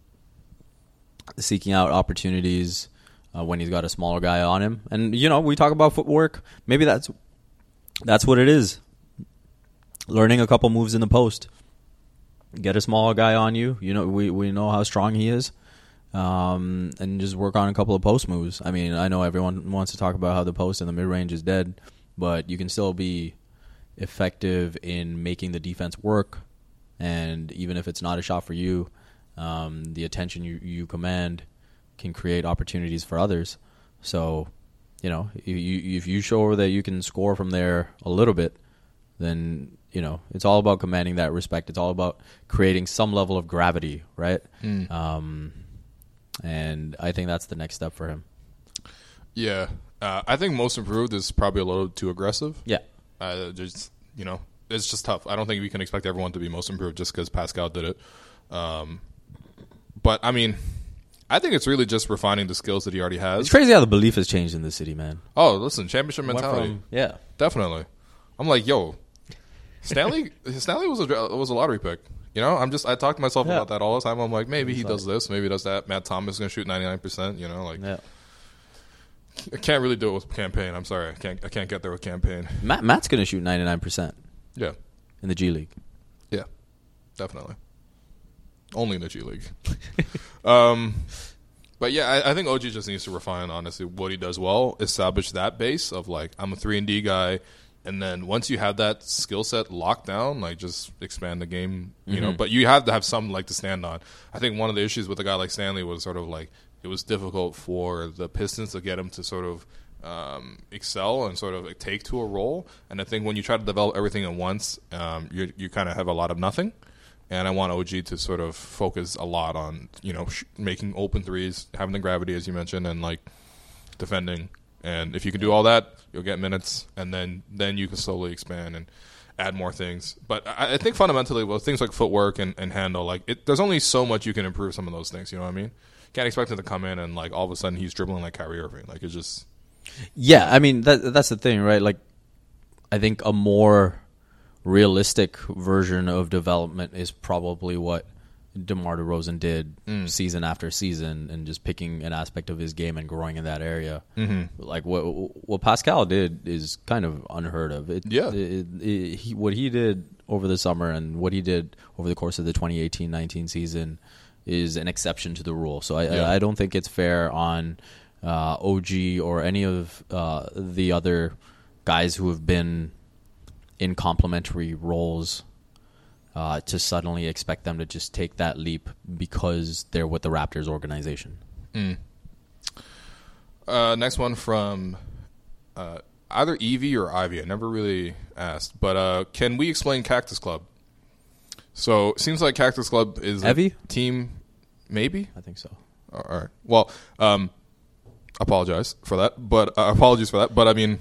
seeking out opportunities uh, when he's got a smaller guy on him. And, you know, we talk about footwork. Maybe that's that's what it is. Learning a couple moves in the post. Get a smaller guy on you. You know, we, we know how strong he is. Um, and just work on a couple of post moves. I mean, I know everyone wants to talk about how the post and the mid-range is dead, but you can still be effective in making the defense work. And even if it's not a shot for you, um, the attention you, you command can create opportunities for others. So, you know, if you, if you show that you can score from there a little bit, then, you know, it's all about commanding that respect. It's all about creating some level of gravity, right? Mm. Um, and I think that's the next step for him. Yeah. Uh, I think most improved is probably a little too aggressive. Yeah. Uh, just, you know, it's just tough. I don't think we can expect everyone to be most improved just because Pascal did it. Um, but, I mean, I think it's really just refining the skills that he already has. It's crazy how the belief has changed in the city, man. Oh, listen, championship mentality. From, yeah. Definitely. I'm like, yo, Stanley Stanley was a was a lottery pick. You know, I'm just I talk to myself yeah. about that all the time. I'm like, maybe he does this, maybe he does that. Matt Thomas is going to shoot ninety-nine percent, you know, like yeah. I can't really do it with campaign. I'm sorry. I can't I can't get there with campaign. Matt Matt's going to shoot ninety-nine percent. Yeah. In the G League. Yeah. Definitely. Only in the G League. um But yeah, I, I think O G just needs to refine, honestly, what he does well, establish that base of like, I'm a three and D guy. And then once you have that skill set locked down, like just expand the game, you mm-hmm. know. But you have to have something like to stand on. I think one of the issues with a guy like Stanley was sort of like it was difficult for the Pistons to get him to sort of um, excel and sort of like, take to a role. And I think when you try to develop everything at once, um, you you kind of have a lot of nothing. And I want O G to sort of focus a lot on, you know, sh- making open threes, having the gravity, as you mentioned, and like defending. And if you can do all that, you'll get minutes, and then, then you can slowly expand and add more things. But I, I think fundamentally, well, things like footwork and, and handle, like it, there's only so much you can improve some of those things. You know what I mean? Can't expect him to come in and like all of a sudden he's dribbling like Kyrie Irving. Like it's just yeah. I mean that that's the thing, right? Like I think a more realistic version of development is probably what DeMar DeRozan did mm. season after season, and just picking an aspect of his game and growing in that area. Mm-hmm. Like what what Pascal did is kind of unheard of. It, yeah, it, it, he, what he did over the summer and what he did over the course of the twenty eighteen nineteen season is an exception to the rule. So I, yeah. I, I don't think it's fair on uh, O G or any of uh, the other guys who have been in complementary roles Uh, to suddenly expect them to just take that leap because they're with the Raptors organization. Mm. Uh, next one from uh, either Evie or Ivy. I never really asked. But uh, can we explain Cactus Club? So it seems like Cactus Club is Evie? a team, maybe? I think so. All right. Well, um, apologize for that. But uh, apologies for that. But I mean...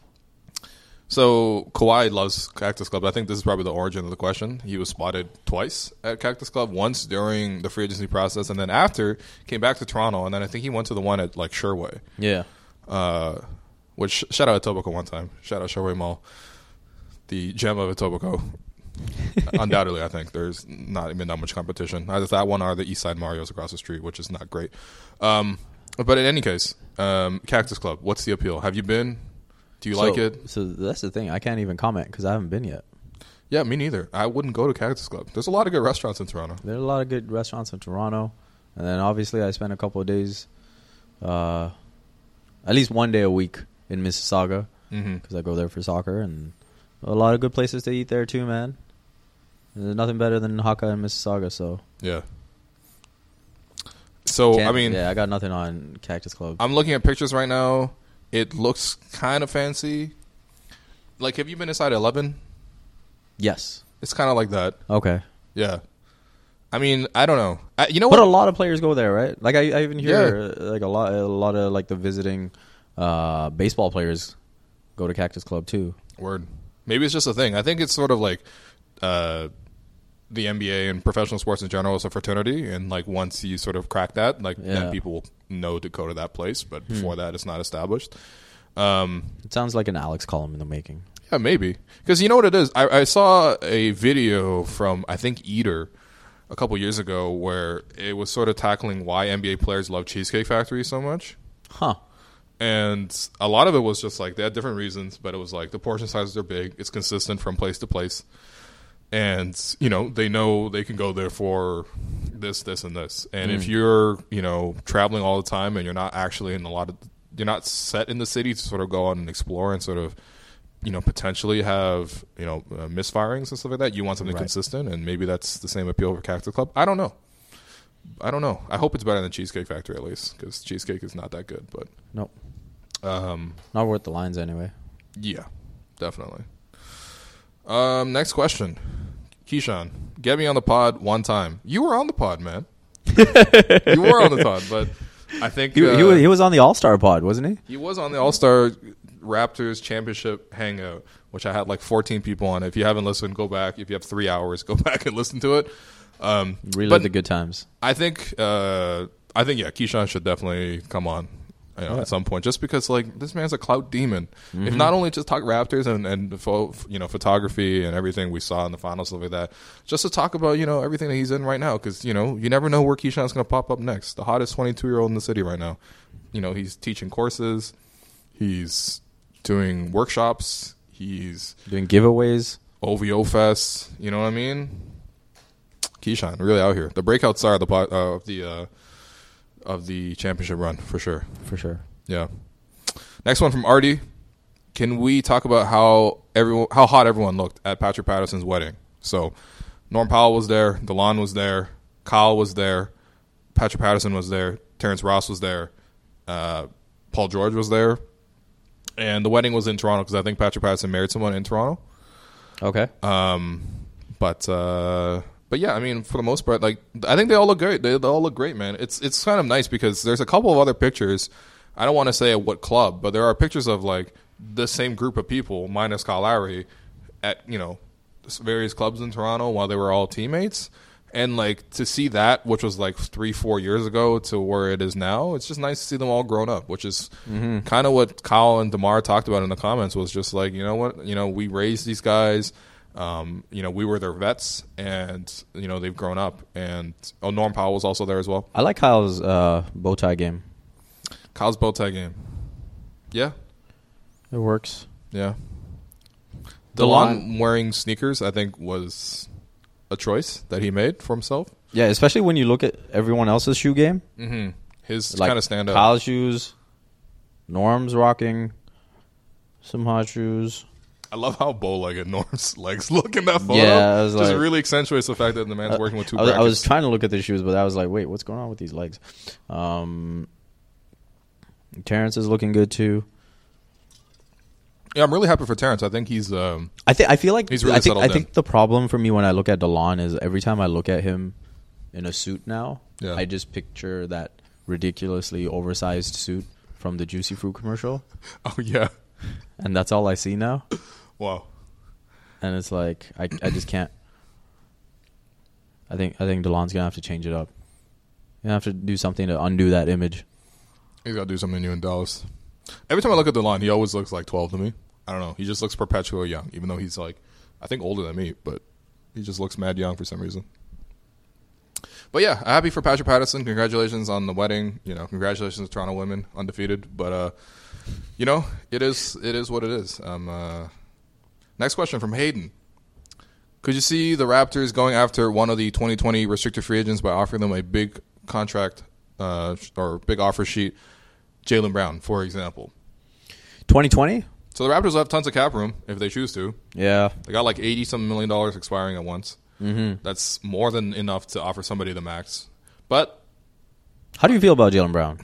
So Kawhi loves Cactus Club. I think this is probably the origin of the question. He was spotted twice at Cactus Club, once during the free agency process, and then after came back to Toronto, and then I think he went to the one at like Sherway. Yeah. Uh, which shout out Etobicoke one time. Shout out Sherway Mall, the gem of Etobicoke. Undoubtedly, I think there's not even that much competition. Either that one or the East Side Marios across the street, which is not great. Um, But in any case, um, Cactus Club, what's the appeal? Have you been? Do you so, like it? So that's the thing. I can't even comment because I haven't been yet. Yeah, me neither. I wouldn't go to Cactus Club. There's a lot of good restaurants in Toronto. There's a lot of good restaurants in Toronto. And then obviously I spent a couple of days, uh, at least one day a week in Mississauga because mm-hmm. I go there for soccer. And a lot of good places to eat there too, man. And there's nothing better than Haka and Mississauga, so. Yeah. So, Can't, I mean. Yeah, I got nothing on Cactus Club. I'm looking at pictures right now. It looks kind of fancy. Like, have you been inside eleven? Yes. It's kind of like that. Okay. Yeah. I mean, I don't know. I, you know but what? a lot of players go there, right? Like I, I even hear Yeah. uh, like a lot, a lot of like the visiting uh, baseball players go to Cactus Club too. Word. Maybe it's just a thing. I think it's sort of like uh, the N B A and professional sports in general is a fraternity, and like once you sort of crack that, like Yeah. then people know to go to that place. But Hmm. before that, it's not established. Um, It sounds like an Alex column in the making. yeah, maybe because you know what it is. I, I saw a video from I think Eater a couple years ago where it was sort of tackling why N B A players love Cheesecake Factory so much. Huh. And a lot of it was just like they had different reasons, but it was like the portion sizes are big. It's consistent from place to place. And, you know, they know they can go there for this, this, and this. And mm. if you're, you know, traveling all the time and you're not actually in a lot of, you're not set in the city to sort of go out and explore and sort of, you know, potentially have, you know, uh, misfirings and stuff like that. You want something Right. consistent, and maybe that's the same appeal for Cactus Club. I don't know. I don't know. I hope it's better than Cheesecake Factory at least, because Cheesecake is not that good. But Nope. um, Not worth the lines anyway. yeah, definitely. Um, next question, Keyshawn, get me on the pod one time. You were on the pod, man. You were on the pod, but I think He, uh, he, was, he was on the All Star pod, wasn't he? He was on the All-Star Raptors Championship Hangout, which I had like fourteen people on. If you haven't listened, go back. If you have three hours, go back and listen to it. Um, Relive but the good times. I think, uh, I think, yeah, Keyshawn should definitely come on, you know, Yeah. at some point, just because like this man's a clout demon. Mm-hmm. If not only just talk Raptors and and pho- you know photography and everything we saw in the finals, stuff like that, just to talk about you know everything that he's in right now, because you know you never know where Keyshawn's going to pop up next. The hottest twenty-two year old in the city right now. You know, he's teaching courses, he's doing workshops, he's Doing giveaways. O V O Fest. You know what I mean? Keyshawn, really out here. The breakout star of the po- uh, of the uh, of the championship run for sure. For sure. Yeah. Next one from Artie. Can we talk about how everyone how hot everyone looked at Patrick Patterson's wedding? So, Norm Powell was there, DeLon was there, Kyle was there, Patrick Patterson was there, Terrence Ross was there, uh, Paul George was there, and the wedding was in Toronto because I think Patrick Patterson married someone in Toronto. Okay. Um, but uh, but yeah, I mean, for the most part, like I think they all look great. They, they all look great, man. It's it's kind of nice because there's a couple of other pictures. I don't want to say at what club, but there are pictures of like the same group of people minus Kyle Lowry at you know various clubs in Toronto while they were all teammates. And like to see that, which was like three, four years ago, to where it is now, it's just nice to see them all grown up. Which is mm-hmm. kind of what Kyle and DeMar talked about in the comments. Was just like, you know what, you know, we raised these guys. Um, you know, we were their vets, and you know they've grown up. And oh, Norm Powell was also there as well. I like Kyle's uh, bow tie game. Kyle's bow tie game, yeah, It works. yeah. DeLon- DeLon wearing sneakers, I think, was a choice that he made for himself. Yeah, especially when you look at everyone else's shoe game. Mm-hmm. His Like kind of stand out. Kyle's shoes, Norm's rocking some hot shoes. I love how bow-legged Norm's legs look in that photo. Yeah, I was just like- really accentuates the fact that the man's working with two I was, brackets. I was trying to look at the shoes, but I was like, wait, what's going on with these legs? Um, Terrence is looking good too. Yeah, I'm really happy for Terrence. I think he's. Um, I think I feel like He's really I think settled I in. think the problem for me when I look at DeLon is every time I look at him in a suit now, Yeah. I just picture that ridiculously oversized suit from the Juicy Fruit commercial, oh yeah, and that's all I see now. wow. And it's like I I just can't. I think I think DeLon's gonna have to change it up. You have to do something to undo that image. He's got to do something new in Dallas. Every time I look at DeLon, he always looks like twelve to me. I don't know. He just looks perpetually young, even though he's like, I think older than me, but he just looks mad young for some reason. but yeah, happy for Patrick Patterson. Congratulations on the wedding. You know, congratulations to Toronto women, undefeated. But uh, you know, it is it is what it is. Um, uh, next question from Hayden. Could you see the Raptors going after one of the twenty twenty restricted free agents by offering them a big contract uh, or big offer sheet? Jaylen Brown, for example. twenty twenty? So the Raptors have tons of cap room if they choose to. Yeah. They got like eighty-something million dollars expiring at once. Mm-hmm. That's more than enough to offer somebody the max. But how do you feel about Jaylen Brown?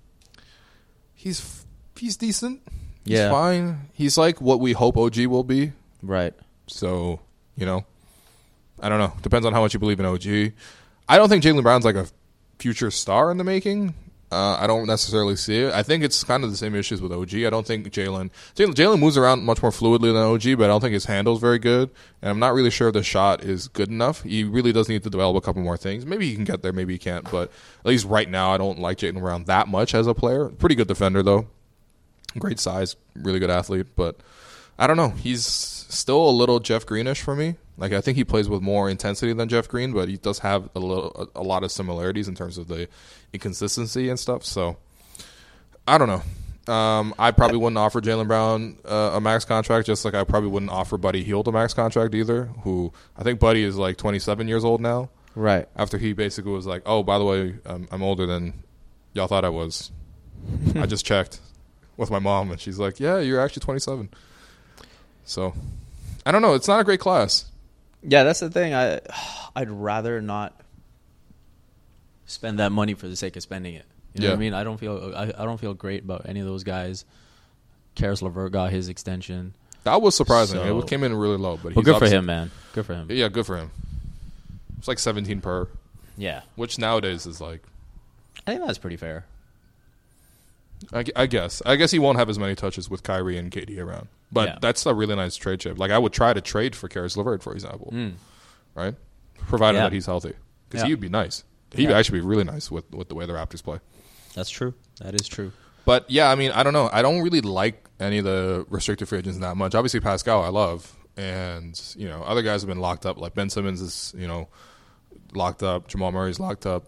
He's he's decent. He's Yeah. fine. He's like what we hope O G will be. Right. So, you know, I don't know. Depends on how much you believe in O G. I don't think Jaylen Brown's like a future star in the making. Uh, I don't necessarily see it. I think it's kind of the same issues with O G. I don't think Jaylen Jaylen Jaylen moves around much more fluidly than O G, but I don't think his handle's very good. And I'm not really sure if the shot is good enough. He really does need to develop a couple more things. Maybe he can get there, maybe he can't. But at least right now, I don't like Jaylen Brown that much as a player. Pretty good defender, though. Great size, really good athlete. But I don't know. He's still a little Jeff Greenish for me. Like, I think he plays with more intensity than Jeff Green, but he does have a little, a, a lot of similarities in terms of the inconsistency and stuff. So, I don't know. Um, I probably wouldn't offer Jaylen Brown uh, a max contract, just like I probably wouldn't offer Buddy Hield a max contract either, who I think Buddy is like twenty-seven years old now. Right. After he basically was like, oh, by the way, I'm, I'm older than y'all thought I was. I just checked with my mom, and she's like, yeah, you're actually twenty-seven. So, I don't know. It's not a great class. Yeah, that's the thing. I, I'd rather not spend that money for the sake of spending it. You know Yeah. what I mean? I don't feel I, I don't feel great about any of those guys. Karis LeVert got his extension. That was surprising. So- It came in really low, but, But he's good for obviously- him, man. Good for him. Yeah, good for him. It's like seventeen per, Yeah. which nowadays is like, I think that's pretty fair. I, gu- I guess. I guess he won't have as many touches with Kyrie and K D around. But Yeah. that's a really nice trade chip. Like, I would try to trade for Karis LeVert, for example, Mm. right? Provided Yeah. that he's healthy. Because Yeah. he would be nice. He'd Yeah. actually be really nice with, with the way the Raptors play. That's true. That is true. But, yeah, I mean, I don't know. I don't really like any of the restricted free agents that much. Obviously, Pascal I love. And, you know, other guys have been locked up. Like, Ben Simmons is, you know, locked up. Jamal Murray's locked up.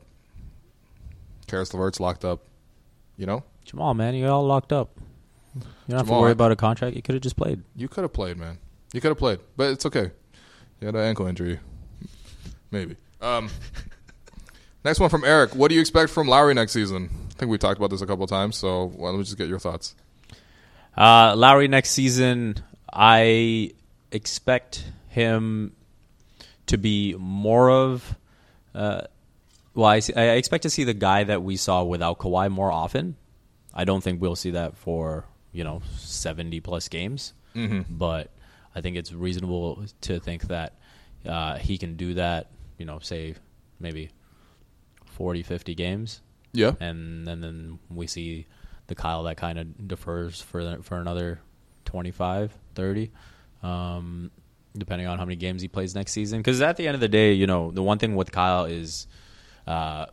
Karis LeVert's locked up. You know? Jamal, man, you got all locked up. You don't have Jamal, to worry I- about a contract. You could have just played. You could have played, man. You could have played. But it's okay. You had an ankle injury. Maybe. Um, next one from Eric. What do you expect from Lowry next season? I think we talked about this a couple of times, so why don't we just get your thoughts? Uh, Lowry next season, I expect him to be more of. Uh, well, I, see, I expect to see the guy that we saw without Kawhi more often. I don't think we'll see that for you know seventy plus games, Mm-hmm. but I think it's reasonable to think that uh, he can do that. You know, say maybe forty, fifty games. Yeah. And, and then we see the Kyle that kind of defers for the, for another twenty-five, thirty, um, depending on how many games he plays next season. Because at the end of the day, you know, the one thing with Kyle is uh,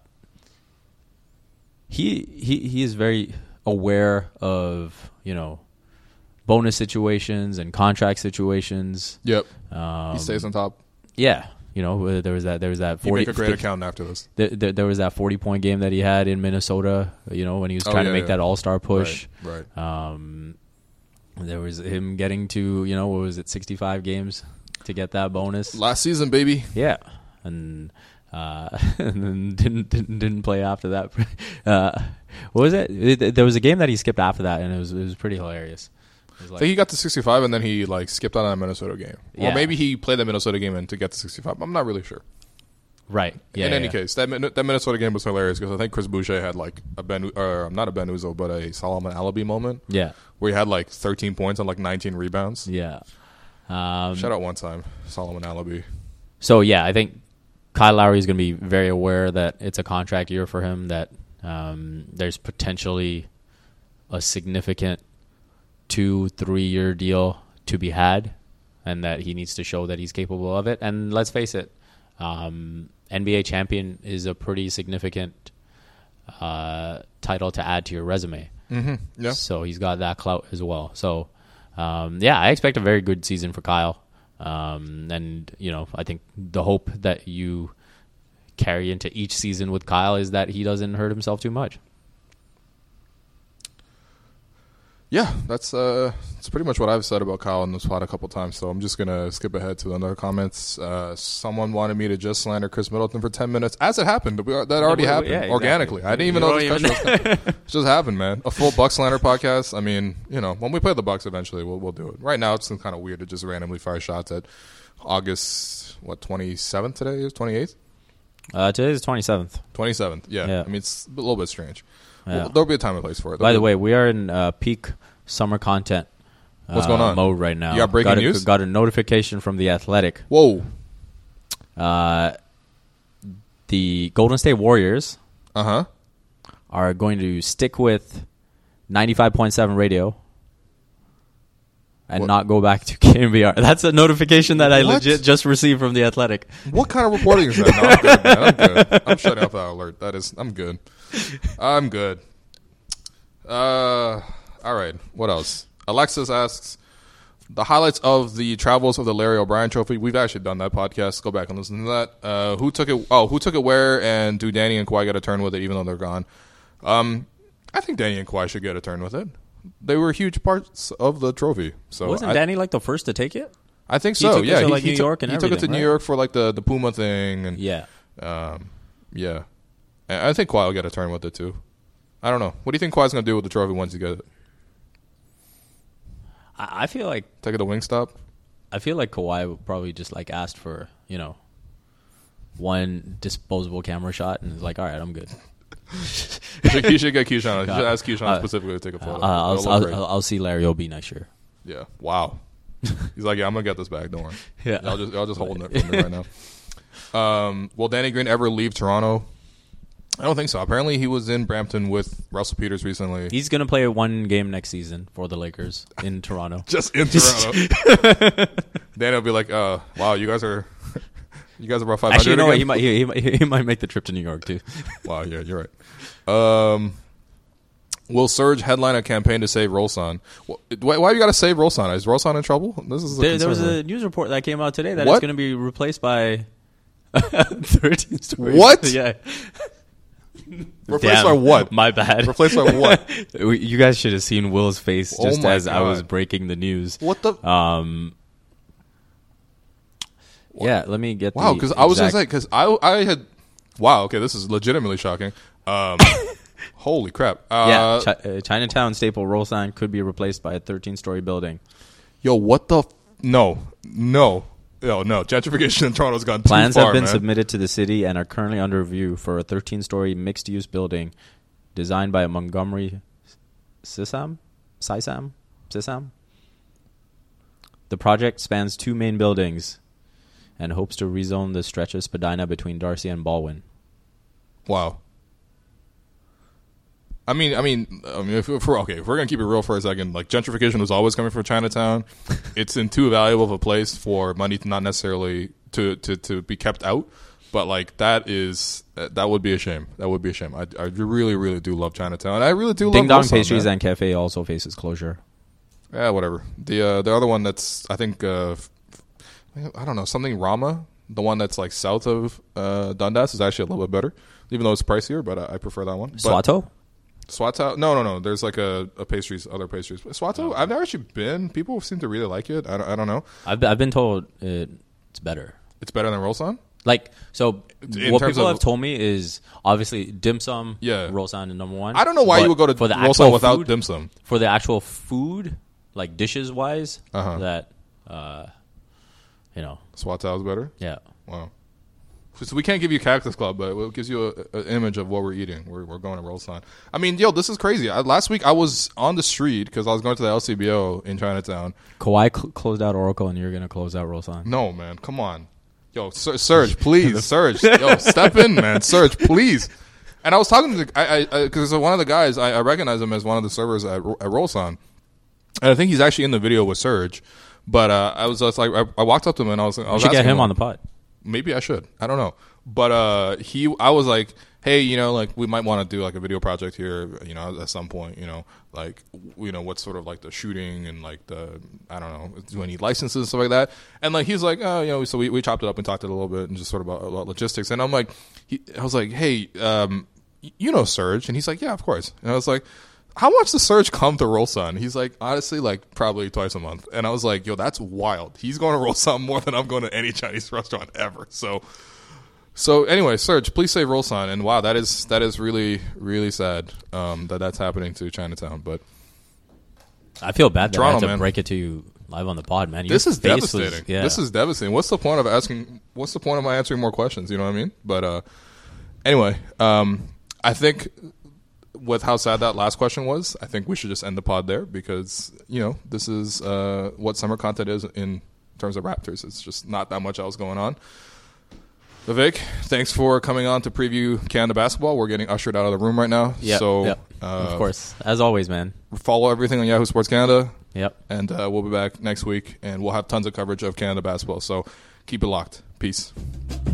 he he he is very aware of, you know, bonus situations and contract situations. Yep. Um, he stays on top. Yeah. You know, there was that. There was that. You forty make a great account after this. there, there, there was that forty-point game that he had in Minnesota, you know, when he was Oh, trying yeah, to make yeah. that all-star push. Right. right. Um, there was him getting to, you know, what was it, sixty-five games to get that bonus. Last season, baby. Yeah. And, uh, and then didn't, didn't didn't play after that. Uh, what was it? it? There was a game that he skipped after that, and it was it was pretty hilarious. It was I like, think he got to sixty-five, and then he like skipped out on a Minnesota game. Or Yeah. maybe he played the Minnesota game and to get to sixty-five. I'm not really sure. right. Yeah. In yeah, any yeah. case, that Min- that Minnesota game was hilarious because I think Chris Boucher had like a Ben, or not a Ben Uzo, but a Solomon Alabi moment Yeah. where he had like thirteen points and like nineteen rebounds. Yeah. Um, Shout out one time, Solomon Alabi. So, yeah, I think Kyle Lowry is going to be very aware that it's a contract year for him, that um, there's potentially a significant two, three-year deal to be had, and that he needs to show that he's capable of it. And let's face it, um, N B A champion is a pretty significant uh, title to add to your resume. Mm-hmm. Yeah. So he's got that clout as well. So, um, yeah, I expect a very good season for Kyle. Um, and, you know, I think the hope that you carry into each season with Kyle is that he doesn't hurt himself too much. Yeah, that's uh, that's pretty much what I've said about Kyle in this pod a couple times. So I'm just gonna skip ahead to another comments. Uh, someone wanted me to just slander Chris Middleton for ten minutes, as it happened. That already Yeah, happened yeah, exactly. organically. I didn't even You know don't this even- question was coming. It just happened, man. A full Bucks slander podcast. I mean, you know, when we play the Bucks, eventually we'll we'll do it. Right now, it's kind of weird to just randomly fire shots at August what twenty-seventh today is twenty-eighth. Uh, today is twenty-seventh. twenty-seventh. Yeah. Yeah. I mean, it's a little bit strange. Yeah. Well, there'll be a time and place for it. By There'll the be- way, we are in uh, peak summer content uh, What's going on? mode right now. You got breaking got a, news? Got a notification from The Athletic. whoa. Uh, the Golden State Warriors Uh huh. are going to stick with ninety-five point seven radio and What? not go back to K N B R. That's a notification that I What? legit just received from The Athletic. What kind of reporting is that? No, I'm good, man. I'm good. I'm shutting off that alert. That is, I'm good. I'm good. Uh, all right. What else? Alexis asks the highlights of the travels of the Larry O'Brien Trophy. We've actually done that podcast. Go back and listen to that. Uh, who took it? Oh, who took it where? And do Danny and Kawhi get a turn with it, even though they're gone? Um, I think Danny and Kawhi should get a turn with it. They were huge parts of the trophy. So Wasn't I, Danny like the first to take it? I think He so. took it yeah, to, he, like, he New took, York and he took it to everything, New right? York for like the, the Puma thing, and Yeah. um, yeah. And I think Kawhi will get a turn with it too. I don't know. What do you think Kawhi's gonna do with the trophy once he gets it? I, I feel like Take it to Wingstop? I feel like Kawhi would probably just like asked for, you know, one disposable camera shot and is like, all right, I'm good. He should, he should get Keyshawn. He should Uh, ask Keyshawn uh, specifically to take a photo. Uh, I'll, It'll look I'll, great. I'll, I'll see Larry O B next year. Yeah. Wow. He's like, yeah, I'm gonna get this back. Don't worry. Yeah. I'll just I'll just hold it from me right now. Um, will Danny Green ever leave Toronto? I don't think so. Apparently, he was in Brampton with Russell Peters recently. He's going to play one game next season for the Lakers in Toronto. Just in Toronto. Danny will be like, uh, wow, you guys are you guys are about five hundred Actually, you know what? He again? might, he, he, might, he might make the trip to New York, too. Wow, yeah, you're right. Um, will Surge headline a campaign to save Rolson? Why, why you got to save Rolson? Is Rolson in trouble? This is a There, there was concern. a news report that came out today that What? it's going to be replaced by thirteen stories. What? Yeah. Replaced Damn, by what? My bad. Replaced by what? We- you guys should have seen Will's face Oh just my as I was God. breaking the news. What the? Um. Yeah, let me get. Wow, the because I was gonna exact- say because I I had. Wow, okay, this is legitimately shocking. Um, holy crap! Uh, Yeah, Chi- uh, Chinatown staple roll sign could be replaced by a thirteen-story building. Yo, what the? F- no, no, no, no. Gentrification in Toronto's gone too Plans far, have been man. submitted to the city and are currently under review for a thirteen-story mixed-use building designed by Montgomery Sisam, Sisam, Sisam. The project spans two main buildings and hopes to rezone the stretch of Spadina between Darcy and Baldwin. Wow. I mean, I mean, I mean, if, if we're okay, if we're gonna keep it real for a second, like gentrification was always coming from Chinatown. It's in too valuable of a place for money to not necessarily to, to, to be kept out. But like that is that would be a shame. That would be a shame. I, I really, really do love Chinatown. I really do Ding love Dong Wilson, Pastries man. and Cafe also faces closure. Yeah, whatever. The uh, the other one that's I think uh, f- f- I don't know something Rama. The one that's like south of uh, Dundas is actually a little bit better, even though it's pricier. But I, I prefer that one. But Swato? Swato? No, no, no. There's like a, a pastries, other pastries. Swato, I've never actually been. People seem to really like it. I don't, I don't know. I've, I've been told it, it's better. It's better than Rolson? Like, so In what terms people of- have told me is obviously dim sum, Yeah. roll sound is number one. I don't know why But you would go to for the Rolson actual without food, dim sum. For the actual food, like dishes wise, Uh-huh. that, uh, you know, Swatow is better? yeah. Wow. So we can't give you Cactus Club, but it gives you an image of what we're eating. We're, we're going to Rolson. I mean, yo, this is crazy. I, last week I was on the street because I was going to the L C B O in Chinatown. Kawhi cl- closed out Oracle and you're going to close out Rosan. No, man. Come on. Yo, Sur- Surge, please. Surge. Yo, step in, man. Surge, please. And I was talking to the I I because one of the guys, I, I recognize him as one of the servers at, at Rolson. And I think he's actually in the video with Surge. But uh, I was just like, I, I walked up to him and I was, I You was should get asking him on the pod. Maybe I should. I don't know. But uh, he, I was like, hey, you know, like we might want to do like a video project here, you know, at some point, you know, like, you know, what's sort of like the shooting and like the, I don't know, do I need licenses and stuff like that? And like, he's like, oh, you know, so we, we chopped it up and talked it a little bit and just sort of about, about logistics. And I'm like, he, I was like, hey, um, you know Serge? And he's like, yeah, of course. And I was like, how much does Serge come to Rolsan? He's like, honestly, like probably twice a month. And I was like, yo, that's wild. He's going to Rolsan more than I'm going to any Chinese restaurant ever. So, so anyway, Serge, please save Rolsan. And wow, that is that is really really sad um, that that's happening to Chinatown. But I feel bad that Toronto, I had to man. break it to you live on the pod, man. Your this is face was- devastating. yeah. This is devastating. What's the point of asking? What's the point of my answering more questions? You know what I mean? But uh, anyway, um, I think. With how sad that last question was, I think we should just end the pod there because, you know, this is uh, what summer content is in terms of Raptors. It's just not that much else going on. Vivek, thanks for coming on to preview Canada basketball. We're getting ushered out of the room right now. Yep, so, yep. Uh, of course, as always, man. Follow everything on Yahoo Sports Canada. Yep. And uh, we'll be back next week, and we'll have tons of coverage of Canada basketball. So keep it locked. Peace.